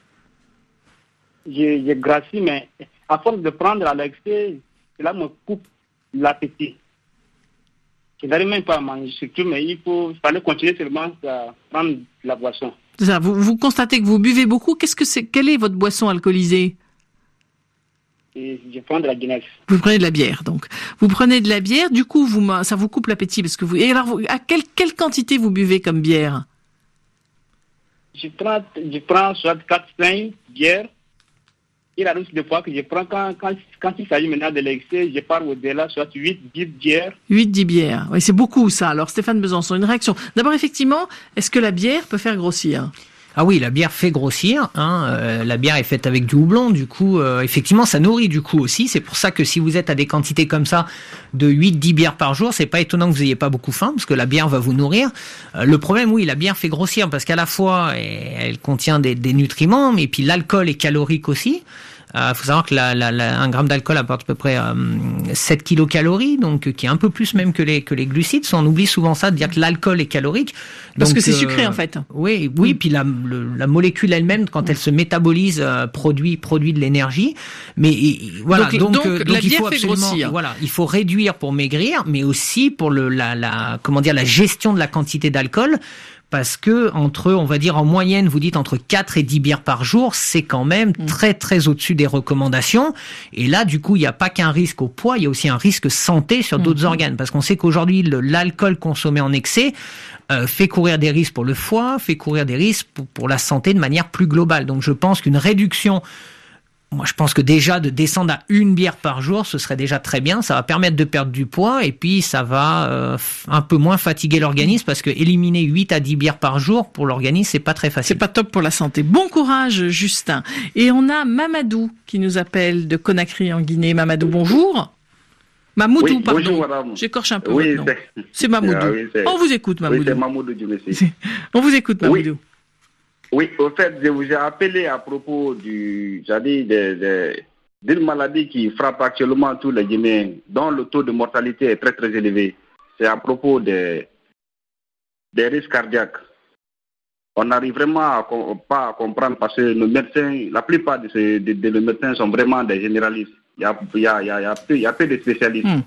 je, je gracie, mais à force de prendre à l'excès, cela me coupe l'appétit. Je n'arrive même pas à manger, surtout, mais il faut, il fallait continuer seulement à prendre la boisson. C'est ça. Vous, vous constatez que vous buvez beaucoup. Qu'est-ce que c'est? Quelle est votre boisson alcoolisée? Et je prends de la Guinness. Vous prenez de la bière, donc. Vous prenez de la bière, du coup, vous, ça vous coupe l'appétit parce que vous. Et alors, vous, à quelle, quelle quantité vous buvez comme bière? Je prends, je prends soit quatre cinq bières. Il arrive des fois que je prends quand, quand, quand il s'agit maintenant de l'excès, je pars au-delà, soit huit dix bières. huit dix bières. Oui, c'est beaucoup ça. Alors, Stéphane Besançon, une réaction. D'abord, effectivement, est-ce que la bière peut faire grossir? Ah oui, la bière fait grossir. Hein, euh, la bière est faite avec du houblon, du coup, euh, effectivement, ça nourrit du coup aussi. C'est pour ça que si vous êtes à des quantités comme ça de huit dix bières par jour, c'est pas étonnant que vous ayez pas beaucoup faim, parce que la bière va vous nourrir. Euh, le problème, oui, la bière fait grossir, parce qu'à la fois, elle contient des, des nutriments, mais puis l'alcool est calorique aussi. Euh, faut savoir que la, la, la, un gramme d'alcool apporte à peu près euh, sept kilocalories, donc euh, qui est un peu plus même que les que les glucides. On oublie souvent ça de dire que l'alcool est calorique. Parce donc, que c'est euh, sucré en fait. Oui, oui. Mm. Puis la, le, la molécule elle-même, quand elle se métabolise, euh, produit produit de l'énergie. Mais et, voilà, donc donc, donc, donc euh, donc la il faut fait absolument, grossir. Voilà, il faut réduire pour maigrir, mais aussi pour le la, la comment dire la gestion de la quantité d'alcool. Parce que entre, on va dire en moyenne, vous dites entre quatre et dix bières par jour, c'est quand même mmh. très très au-dessus des recommandations. Et là, du coup, il n'y a pas qu'un risque au poids, il y a aussi un risque santé sur d'autres mmh. organes. Parce qu'on sait qu'aujourd'hui, le, l'alcool consommé en excès euh, fait courir des risques pour le foie, fait courir des risques pour, pour la santé de manière plus globale. Donc je pense qu'une réduction... Moi, je pense que déjà de descendre à une bière par jour, ce serait déjà très bien. Ça va permettre de perdre du poids et puis ça va euh, un peu moins fatiguer l'organisme parce que éliminer huit à dix bières par jour pour l'organisme, c'est pas très facile. C'est pas top pour la santé. Bon courage, Justin. Et on a Mamadou qui nous appelle de Conakry en Guinée. Mamadou, bonjour. Mamoudou, oui, pardon. Bonjour, madame. J'écorche un peu oui, votre nom. C'est, c'est Mamoudou. Ah, oui, c'est... On vous écoute, Mamoudou. Oui, c'est Mamoudou du Messie. On vous écoute, Mamoudou. Oui. Oui, au fait, je vous ai appelé à propos du, j'allais dire, de, de, d'une maladie qui frappe actuellement tous les Guinéens, dont le taux de mortalité est très très élevé. C'est à propos des, des risques cardiaques. On n'arrive vraiment à, pas à comprendre parce que nos médecins, la plupart de, ces, de, de nos médecins sont vraiment des généralistes. Il y a, il y a, il y a, il y a, peu, il y a peu de spécialistes. Mm.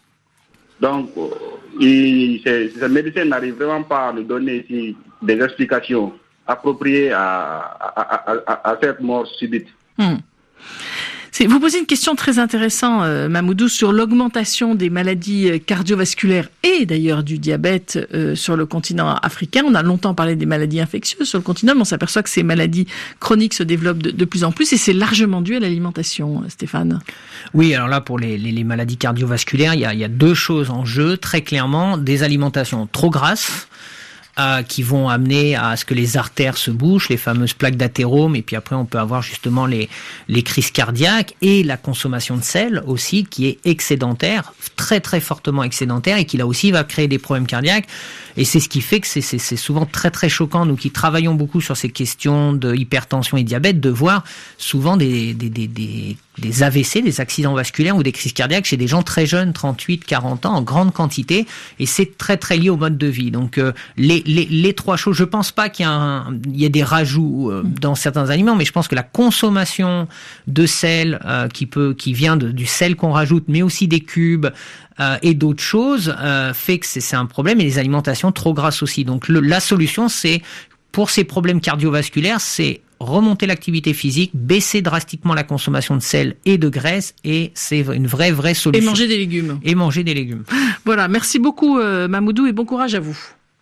Donc, ils, ces, ces médecins n'arrivent vraiment pas à nous donner ici des explications appropriées à, à, à, à, à cette mort subite. Mm. C'est, vous posez une question très intéressante, euh, Mamoudou, sur l'augmentation des maladies cardiovasculaires et d'ailleurs du diabète euh, sur le continent africain. On a longtemps parlé des maladies infectieuses sur le continent, mais on s'aperçoit que ces maladies chroniques se développent de, de plus en plus et c'est largement dû à l'alimentation, Stéphane. Oui, alors là, pour les, les, les maladies cardiovasculaires, il y a, il y a deux choses en jeu, très clairement. Des alimentations trop grasses, Euh, qui vont amener à ce que les artères se bouchent, les fameuses plaques d'athérome, et puis après on peut avoir justement les les crises cardiaques et la consommation de sel aussi qui est excédentaire, très très fortement excédentaire et qui là aussi va créer des problèmes cardiaques. Et c'est ce qui fait que c'est c'est, c'est souvent très très choquant, nous qui travaillons beaucoup sur ces questions de hypertension et diabète, de voir souvent des des des des des A V C, des accidents vasculaires ou des crises cardiaques chez des gens très jeunes, trente-huit, quarante ans, en grande quantité, et c'est très très lié au mode de vie. Donc euh, les, les les trois choses, je pense pas qu'il y a un, il y a des rajouts euh, dans certains aliments, mais je pense que la consommation de sel euh, qui peut qui vient de, du sel qu'on rajoute, mais aussi des cubes euh, et d'autres choses, euh, fait que c'est, c'est un problème, et les alimentations trop grasses aussi. Donc le, la solution, c'est pour ces problèmes cardiovasculaires, c'est remonter l'activité physique, baisser drastiquement la consommation de sel et de graisse, et c'est une vraie, vraie solution. Et manger des légumes. Et manger des légumes. Voilà, merci beaucoup euh, Mamoudou, et bon courage à vous.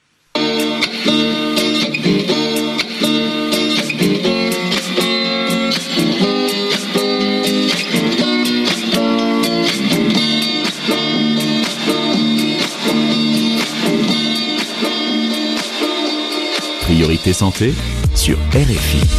Priorité santé sur R F I.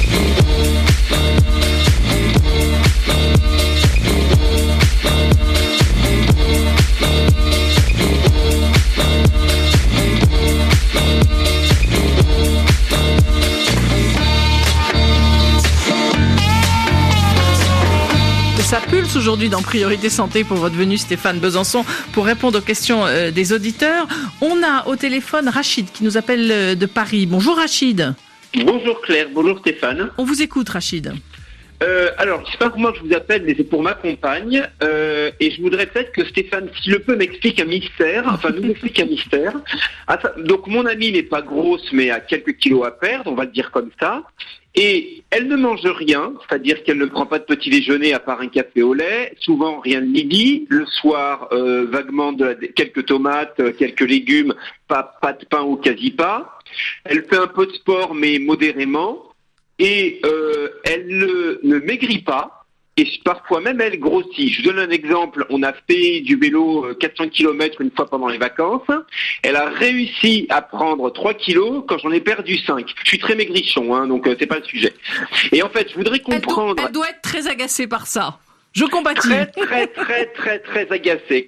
Ça pulse aujourd'hui dans Priorité Santé pour votre venue, Stéphane Besançon, pour répondre aux questions euh, des auditeurs. On a au téléphone Rachid qui nous appelle euh, de Paris. Bonjour Rachid. Bonjour Claire, bonjour Stéphane. On vous écoute Rachid. Euh, alors, c'est pas pour moi que je vous appelle, mais c'est pour ma compagne. Euh, et je voudrais peut-être que Stéphane, s'il le peut, m'explique un mystère. Enfin, nous explique un mystère. Donc, mon amie n'est pas grosse, mais a quelques kilos à perdre, on va le dire comme ça. Et elle ne mange rien, c'est-à-dire qu'elle ne prend pas de petit déjeuner à part un café au lait, souvent rien de midi, le soir euh, vaguement de la, quelques tomates, quelques légumes, pas, pas de pain ou quasi pas. Elle fait un peu de sport mais modérément, et euh, elle ne, ne maigrit pas. Et parfois même elle grossit. Je vous donne un exemple. On a fait du vélo quatre cents kilomètres une fois pendant les vacances. Elle a réussi à prendre trois kilos quand j'en ai perdu cinq. Je suis très maigrichon, hein, donc euh, c'est pas le sujet. Et en fait, je voudrais comprendre... Elle doit, elle doit être très agacée par ça. Je compatis. Très, très, très, très, très agacée, Claire.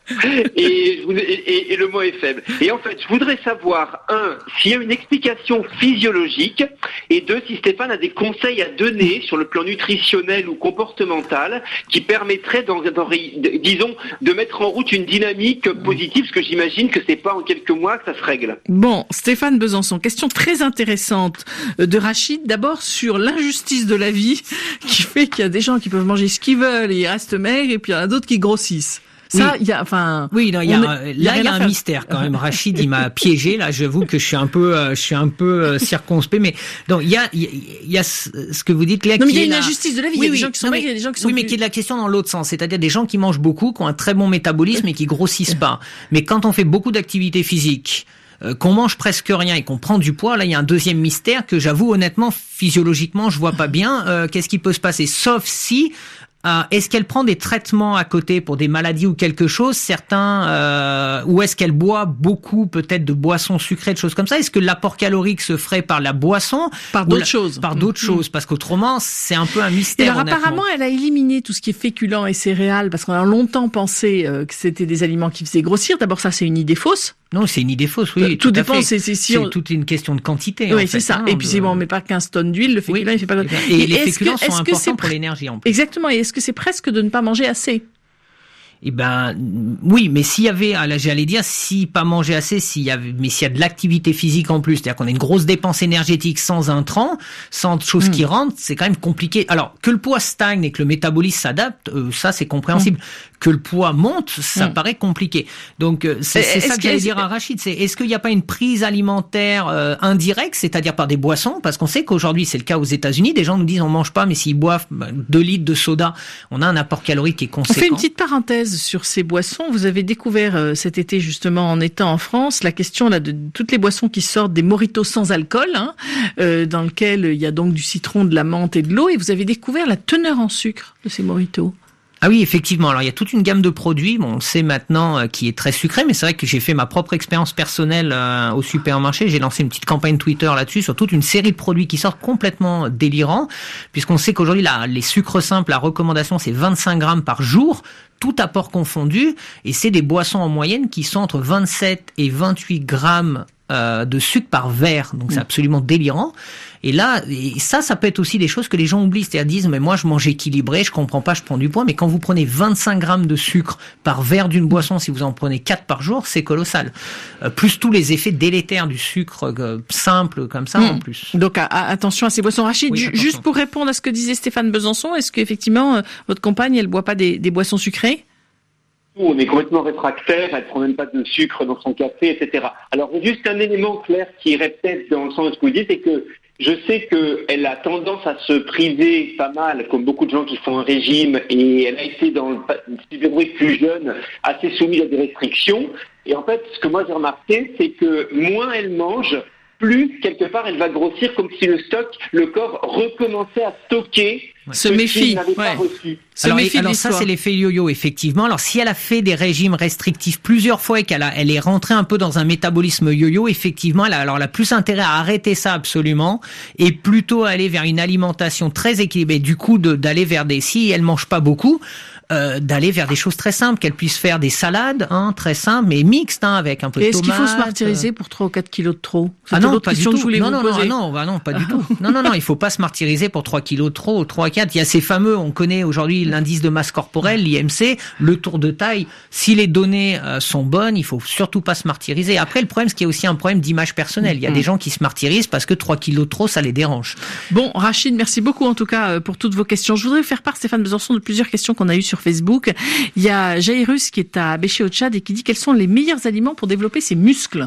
et, et, et le mot est faible. Et en fait, je voudrais savoir, un, s'il y a une explication physiologique, et deux, si Stéphane a des conseils à donner sur le plan nutritionnel ou comportemental qui permettraient, dans, dans, disons, de mettre en route une dynamique positive, parce que j'imagine que c'est pas en quelques mois que ça se règle. Bon, Stéphane Besançon, question très intéressante de Rachid. D'abord sur l'injustice de la vie, qui fait qu'il y a des gens qui peuvent manger ce qu'ils veulent et ils restent maigres, et puis il y en a d'autres qui grossissent. Ça, il oui. y a, enfin. Oui, non, il y a, est, là, il y a un faire. mystère quand même. Rachid, il m'a piégé. Là, j'avoue que je suis un peu, euh, je suis un peu euh, circonspect. Mais donc, il y a, il y a, il y a ce, ce que vous dites là. Non, mais il y a une la... injustice de la vie. Oui, il y a des oui, gens qui sont non, maigres, il y a des gens qui sont. Oui, mais plus... qui est de la question dans l'autre sens. C'est-à-dire des gens qui mangent beaucoup, qui ont un très bon métabolisme et qui grossissent pas. Mais quand on fait beaucoup d'activités physiques, euh, qu'on mange presque rien et qu'on prend du poids, là, il y a un deuxième mystère que j'avoue honnêtement, physiologiquement, je vois pas bien. Euh, qu'est-ce qui peut se passer? Sauf si Euh, est-ce qu'elle prend des traitements à côté pour des maladies ou quelque chose, certains, euh, ou est-ce qu'elle boit beaucoup peut-être de boissons sucrées, de choses comme ça? Est-ce que l'apport calorique se ferait par la boisson, par d'autres choses, par d'autres mmh. choses? Parce qu'autrement, c'est un peu un mystère. Et alors honnêtement. apparemment, elle a éliminé tout ce qui est féculents et céréales parce qu'on a longtemps pensé euh, que c'était des aliments qui faisaient grossir. D'abord, ça c'est une idée fausse. Non, c'est une idée fausse, oui. Tout, tout à dépend, fait. c'est, c'est si c'est on... toute une question de quantité. Oui, en c'est fait, ça. hein, et puis, de... si bon, on met pas quinze tonnes d'huile, le féculent, oui. il fait pas. Et, et, et les féculents que, sont importants pour l'énergie, en plus. Exactement. Et est-ce que c'est presque de ne pas manger assez? Eh ben oui, mais s'il y avait, là j'allais dire, si pas manger assez, s'il y avait, mais s'il y a de l'activité physique en plus, c'est-à-dire qu'on a une grosse dépense énergétique sans intrants, sans choses mmh. qui rentrent, c'est quand même compliqué. Alors que le poids stagne et que le métabolisme s'adapte, euh, ça c'est compréhensible. Mmh. Que le poids monte, ça mmh. paraît compliqué. Donc euh, c'est, c'est ça que j'allais dire à Rachid, c'est est-ce qu'il n'y a pas une prise alimentaire euh, indirecte, c'est-à-dire par des boissons, parce qu'on sait qu'aujourd'hui c'est le cas aux États-Unis, des gens nous disent on mange pas, mais s'ils boivent deux litres de soda, on a un apport calorique qui est conséquent. On fait une petite parenthèse sur ces boissons. Vous avez découvert euh, cet été justement en étant en France la question là de toutes les boissons qui sortent des mojitos sans alcool, hein, euh, dans lequel il y a donc du citron, de la menthe et de l'eau, et vous avez découvert la teneur en sucre de ces mojitos. Ah oui, effectivement. Alors, il y a toute une gamme de produits, bon, on le sait maintenant, euh, qui est très sucré, mais c'est vrai que j'ai fait ma propre expérience personnelle euh, au supermarché. J'ai lancé une petite campagne Twitter là-dessus sur toute une série de produits qui sortent complètement délirants, puisqu'on sait qu'aujourd'hui, là, les sucres simples, la recommandation, c'est vingt-cinq grammes par jour, tout apport confondu, et c'est des boissons en moyenne qui sont entre vingt-sept et vingt-huit grammes euh, de sucre par verre. Donc, c'est absolument délirant. Et là, et ça, ça peut être aussi des choses que les gens oublient. C'est-à-dire disent, mais moi, je mange équilibré, je comprends pas, je prends du poids. Mais quand vous prenez vingt-cinq grammes de sucre par verre d'une boisson, si vous en prenez quatre par jour, c'est colossal. Euh, plus tous les effets délétères du sucre euh, simple comme ça, mmh. en plus. Donc, à, à, attention à ces boissons. Rachid, oui, juste pour répondre à ce que disait Stéphane Besançon, est-ce qu'effectivement, euh, votre compagne, elle boit pas des, des boissons sucrées? On est complètement réfractaire, elle ne prend même pas de sucre dans son café, et cetera. Alors, juste un élément clair qui irait peut-être dans le sens de ce que vous dites, c'est que je sais qu'elle a tendance à se priver pas mal, comme beaucoup de gens qui font un régime, et elle a été, dans le, si je veux plus jeune, assez soumise à des restrictions. Et en fait, ce que moi j'ai remarqué, c'est que moins elle mange, plus, quelque part, elle va grossir comme si le stock, le corps recommençait à stocker ouais. ce méfie. Ouais. Se alors, méfie alors ça, c'est l'effet yo-yo, effectivement. Alors, si elle a fait des régimes restrictifs plusieurs fois et qu'elle a, elle est rentrée un peu dans un métabolisme yo-yo, effectivement, elle a, alors, elle a plus intérêt à arrêter ça absolument et plutôt aller vers une alimentation très équilibrée. Du coup, de, d'aller vers des, si elle mange pas beaucoup, Euh, d'aller vers des choses très simples, qu'elle puisse faire des salades, hein, très simples, mais mixtes, hein, avec un peu de tomates. Est-ce qu'il faut se martyriser euh... pour trois ou quatre kilos de trop? C'est ah non, pas du tout. Que je non, vous non, poser. non, non, bah non, pas du tout. Non, non, non, il faut pas se martyriser pour trois kilos de trop, trois, quatre. Il y a ces fameux, on connaît aujourd'hui l'indice de masse corporelle, l'I M C, le tour de taille. Si les données euh, sont bonnes, il faut surtout pas se martyriser. Après, le problème, c'est qu'il y a aussi un problème d'image personnelle. Il y a mmh. des gens qui se martyrisent parce que trois kilos de trop, ça les dérange. Bon, Rachid, merci beaucoup en tout cas pour toutes vos questions. Je voudrais faire part, Stéphane Besançon, de plusieurs questions qu'on a eues sur Facebook. Il y a Jairus qui est à Béché au Tchad et qui dit quels sont les meilleurs aliments pour développer ses muscles.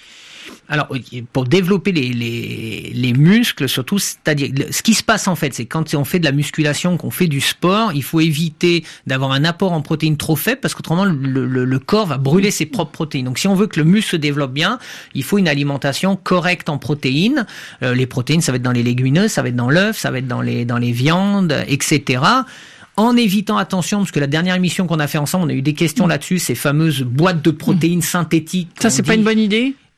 Alors, pour développer les, les, les muscles, surtout, c'est-à-dire, ce qui se passe en fait, c'est quand on fait de la musculation, qu'on fait du sport, il faut éviter d'avoir un apport en protéines trop faible parce qu'autrement, le, le, le corps va brûler ses propres protéines. Donc, si on veut que le muscle se développe bien, il faut une alimentation correcte en protéines. Euh, les protéines, ça va être dans les légumineuses, ça va être dans l'œuf, ça va être dans les, dans les viandes, et cetera. En évitant, attention, parce que la dernière émission qu'on a fait ensemble, on a eu des questions là-dessus, ces fameuses boîtes de protéines synthétiques. Ça, c'est dit... pas une bonne idée?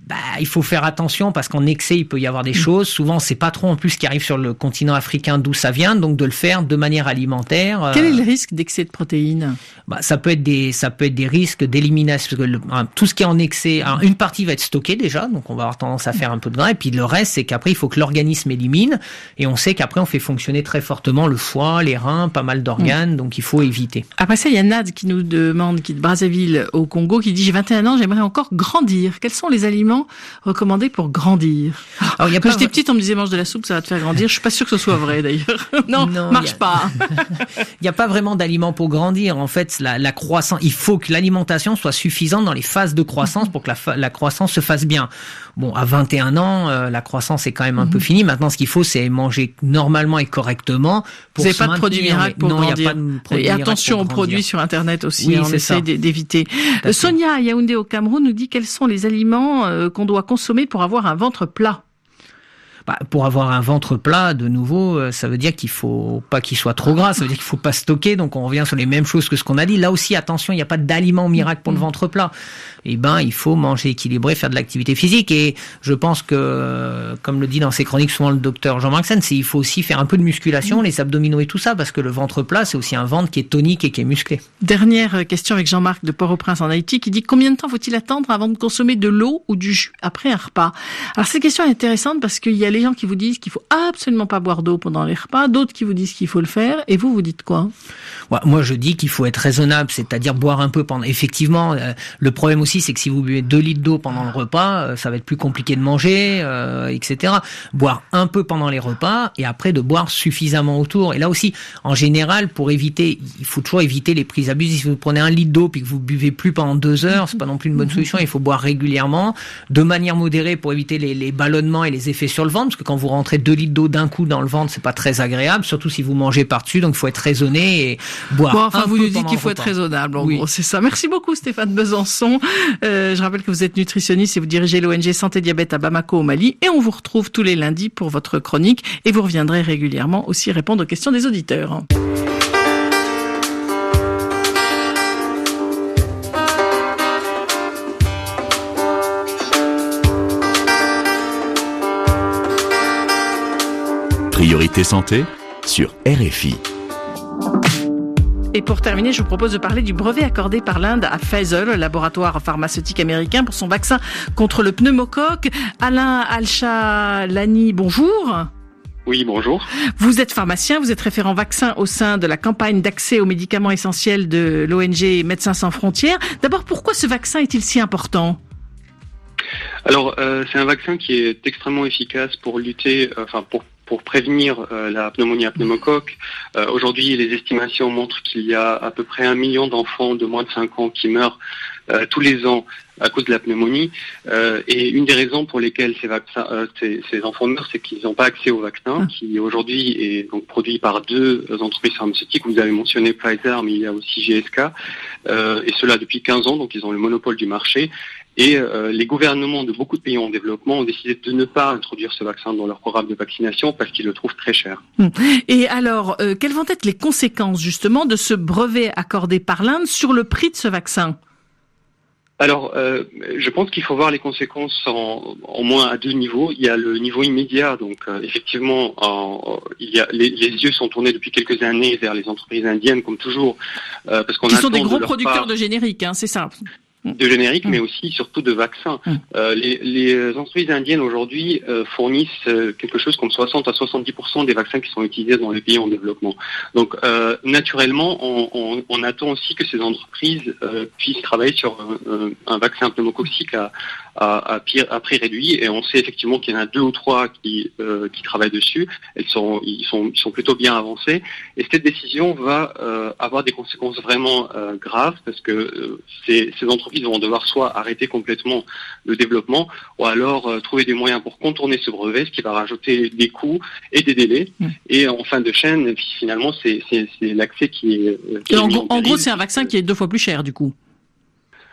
Bah, il faut faire attention parce qu'en excès, il peut y avoir des choses. Souvent, c'est pas trop en plus ce qui arrive sur le continent africain d'où ça vient, donc de le faire de manière alimentaire. Quel est le risque d'excès de protéines ? Bah, ça peut être des, ça peut être des risques d'élimination. Parce que le, hein, tout ce qui est en excès, alors une partie va être stockée déjà, donc on va avoir tendance à faire un peu de gras. Et puis le reste, c'est qu'après, il faut que l'organisme élimine. Et on sait qu'après, on fait fonctionner très fortement le foie, les reins, pas mal d'organes, mmh. donc il faut éviter. Après ça, il y a Nad qui nous demande, qui est de Brazzaville au Congo, qui dit j'ai vingt et un ans, j'aimerais encore grandir. Quels sont les aliments recommandés pour grandir? Alors, il y a Quand pas... j'étais petite, on me disait mange de la soupe, ça va te faire grandir. Je suis pas sûre que ce soit vrai d'ailleurs. non, non, marche a... pas. Il n'y a pas vraiment d'aliments pour grandir. En fait, la, la croissance, il faut que l'alimentation soit suffisante dans les phases de croissance pour que la, fa... la croissance se fasse bien. Bon, à vingt et un ans, euh, la croissance est quand même un mm-hmm. peu finie. Maintenant, ce qu'il faut, c'est manger normalement et correctement. Pour Vous n'avez pas de produit miracle pour non, grandir. Y a pas de produit et attention aux produits sur Internet aussi. Oui, hein, on essaie d'éviter. Euh, Sonia, à Yaoundé au Cameroun, nous dit quels sont les aliments euh, qu'on doit consommer pour avoir un ventre plat. Bah, pour avoir un ventre plat, de nouveau, ça veut dire qu'il faut pas qu'il soit trop gras, ça veut dire qu'il faut pas stocker, donc on revient sur les mêmes choses que ce qu'on a dit. Là aussi, attention, il n'y a pas d'aliment miracle pour le ventre plat. Eh ben, il faut manger équilibré, faire de l'activité physique, et je pense que, comme le dit dans ses chroniques souvent le docteur Jean-Marc Sen, c'est il faut aussi faire un peu de musculation, les abdominaux et tout ça, parce que le ventre plat, c'est aussi un ventre qui est tonique et qui est musclé. Dernière question avec Jean-Marc de Port-au-Prince en Haïti, qui dit combien de temps faut-il attendre avant de consommer de l'eau ou du jus après un repas? Alors cette question est intéressante parce qu'il y a les gens qui vous disent qu'il faut absolument pas boire d'eau pendant les repas, d'autres qui vous disent qu'il faut le faire, et vous, vous dites quoi? Ouais, moi, je dis qu'il faut être raisonnable, c'est-à-dire boire un peu pendant... Effectivement, euh, le problème aussi, c'est que si vous buvez deux litres d'eau pendant le repas, euh, ça va être plus compliqué de manger, euh, et cetera. Boire un peu pendant les repas, et après de boire suffisamment autour. Et là aussi, en général, pour éviter, il faut toujours éviter les prises abusives. Si vous prenez un litre d'eau puis que vous buvez plus pendant deux heures, c'est pas non plus une bonne solution. Il faut boire régulièrement, de manière modérée pour éviter les, les ballonnements et les effets sur le ventre, parce que quand vous rentrez deux litres d'eau d'un coup dans le ventre, c'est pas très agréable, surtout si vous mangez par-dessus, donc il faut être raisonné et boire bon, enfin, un vous peu nous dites qu'il faut être raisonnable, en oui. gros, c'est ça. Merci beaucoup Stéphane Besançon. Euh, je rappelle que vous êtes nutritionniste et vous dirigez l'O N G Santé Diabète à Bamako au Mali, et on vous retrouve tous les lundis pour votre chronique, et vous reviendrez régulièrement aussi répondre aux questions des auditeurs. Priorité santé sur R F I. Et pour terminer, je vous propose de parler du brevet accordé par l'Inde à Pfizer, le laboratoire pharmaceutique américain, pour son vaccin contre le pneumocoque. Alain Alchalani, bonjour. Oui, bonjour. Vous êtes pharmacien, vous êtes référent vaccin au sein de la campagne d'accès aux médicaments essentiels de l'O N G Médecins sans frontières. D'abord, pourquoi ce vaccin est-il si important ? Alors, euh, c'est un vaccin qui est extrêmement efficace pour lutter, euh, enfin pour pour prévenir euh, la pneumonie à pneumocoque. Euh, aujourd'hui, les estimations montrent qu'il y a à peu près un million d'enfants de moins de cinq ans qui meurent euh, tous les ans à cause de la pneumonie. Euh, et une des raisons pour lesquelles ces, vaccins, euh, ces, ces enfants meurent, c'est qu'ils n'ont pas accès au vaccin, qui aujourd'hui est donc produit par deux entreprises pharmaceutiques. Vous avez mentionné Pfizer, mais il y a aussi G S K, euh, et cela depuis quinze ans, donc ils ont le monopole du marché. Et euh, les gouvernements de beaucoup de pays en développement ont décidé de ne pas introduire ce vaccin dans leur programme de vaccination parce qu'ils le trouvent très cher. Et alors, euh, quelles vont être les conséquences justement de ce brevet accordé par l'Inde sur le prix de ce vaccin ? Alors, euh, je pense qu'il faut voir les conséquences en, en moins à deux niveaux. Il y a le niveau immédiat, donc euh, effectivement, en, il y a, les, les yeux sont tournés depuis quelques années vers les entreprises indiennes, comme toujours, euh, parce qu'on qui sont des gros de producteurs part, de génériques, hein, c'est ça. De génériques, mmh. mais aussi surtout de vaccins. Mmh. Euh, les, les entreprises indiennes aujourd'hui euh, fournissent euh, quelque chose comme soixante à soixante-dix pour cent des vaccins qui sont utilisés dans les pays en développement. Donc, euh, naturellement, on, on, on attend aussi que ces entreprises euh, puissent travailler sur un, un vaccin pneumococcique à, à, à, pire, à prix réduit. Et on sait effectivement qu'il y en a deux ou trois qui, euh, qui travaillent dessus. Elles sont, ils sont, ils sont plutôt bien avancés. Et cette décision va euh, avoir des conséquences vraiment euh, graves parce que euh, ces, ces entreprises vont devoir soit arrêter complètement le développement ou alors euh, trouver des moyens pour contourner ce brevet, ce qui va rajouter des coûts et des délais. Mmh. Et en fin de chaîne, finalement, c'est, c'est, c'est l'accès qui est... Qui et en, est gros, en gros, c'est un vaccin qui est deux fois plus cher, du coup.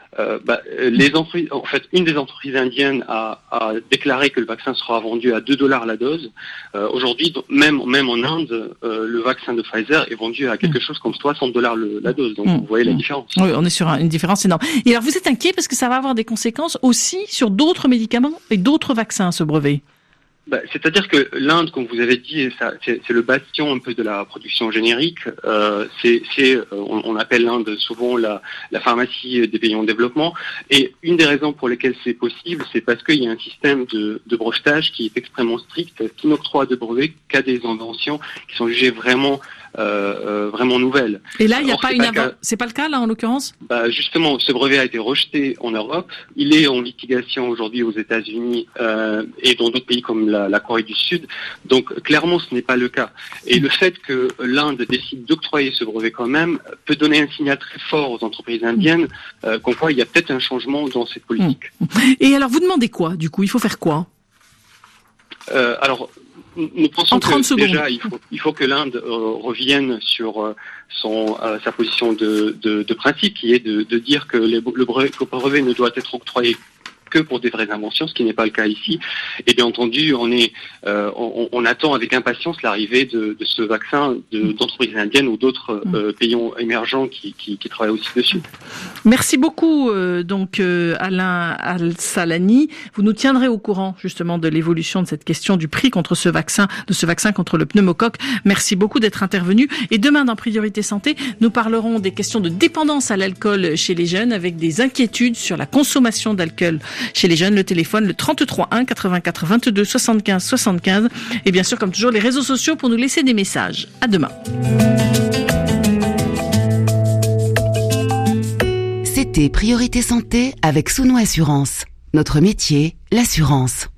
Euh, bah, les entreprises, en fait, une des entreprises indiennes a, a déclaré que le vaccin sera vendu à deux dollars la dose. Euh, aujourd'hui, même, même en Inde, euh, le vaccin de Pfizer est vendu à quelque chose comme soixante dollars le, la dose. Donc, mmh. vous voyez la différence. Oui, on est sur une différence énorme. Et alors, vous êtes inquiet parce que ça va avoir des conséquences aussi sur d'autres médicaments et d'autres vaccins, ce brevet? Bah, c'est-à-dire que l'Inde, comme vous avez dit, ça, c'est, c'est le bastion un peu de la production générique. Euh, c'est, c'est, on, on appelle l'Inde souvent la, la pharmacie des pays en développement. Et une des raisons pour lesquelles c'est possible, c'est parce qu'il y a un système de, de brevetage qui est extrêmement strict, qui n'octroie de brevets qu'à des inventions qui sont jugées vraiment Euh, euh, vraiment nouvelle. Et là, il n'y a Or, pas c'est une pas inv... c'est pas le cas là en l'occurrence. Bah, justement, ce brevet a été rejeté en Europe. Il est en litigation aujourd'hui aux États-Unis euh, et dans d'autres pays comme la, la Corée du Sud. Donc clairement, ce n'est pas le cas. Et le fait que l'Inde décide d'octroyer ce brevet quand même peut donner un signal très fort aux entreprises indiennes, euh, qu'on voit il y a peut-être un changement dans cette politique. Et alors, vous demandez quoi du coup? Il faut faire quoi? euh, Alors. Nous pensons en trente que secondes. déjà il faut, il faut que l'Inde euh, revienne sur euh, son, euh, sa position de, de, de principe, qui est de, de dire que les, le brevet, le brevet ne doit être octroyé que pour des vraies inventions, ce qui n'est pas le cas ici. Et bien entendu, on est, euh, on, on attend avec impatience l'arrivée de, de ce vaccin de, d'entreprises indiennes ou d'autres euh, pays émergents qui, qui, qui travaillent aussi dessus. Merci beaucoup, euh, donc euh, Alain Al-Salani. Vous nous tiendrez au courant justement de l'évolution de cette question du prix contre ce vaccin, de ce vaccin contre le pneumocoque. Merci beaucoup d'être intervenu. Et demain, dans Priorité Santé, nous parlerons des questions de dépendance à l'alcool chez les jeunes, avec des inquiétudes sur la consommation d'alcool chez les jeunes. Le téléphone, le trente-trois un quatre-vingt-quatre vingt-deux soixante-quinze soixante-quinze. Et bien sûr, comme toujours, les réseaux sociaux pour nous laisser des messages. À demain. C'était Priorité Santé avec Souno Assurance. Notre métier, l'assurance.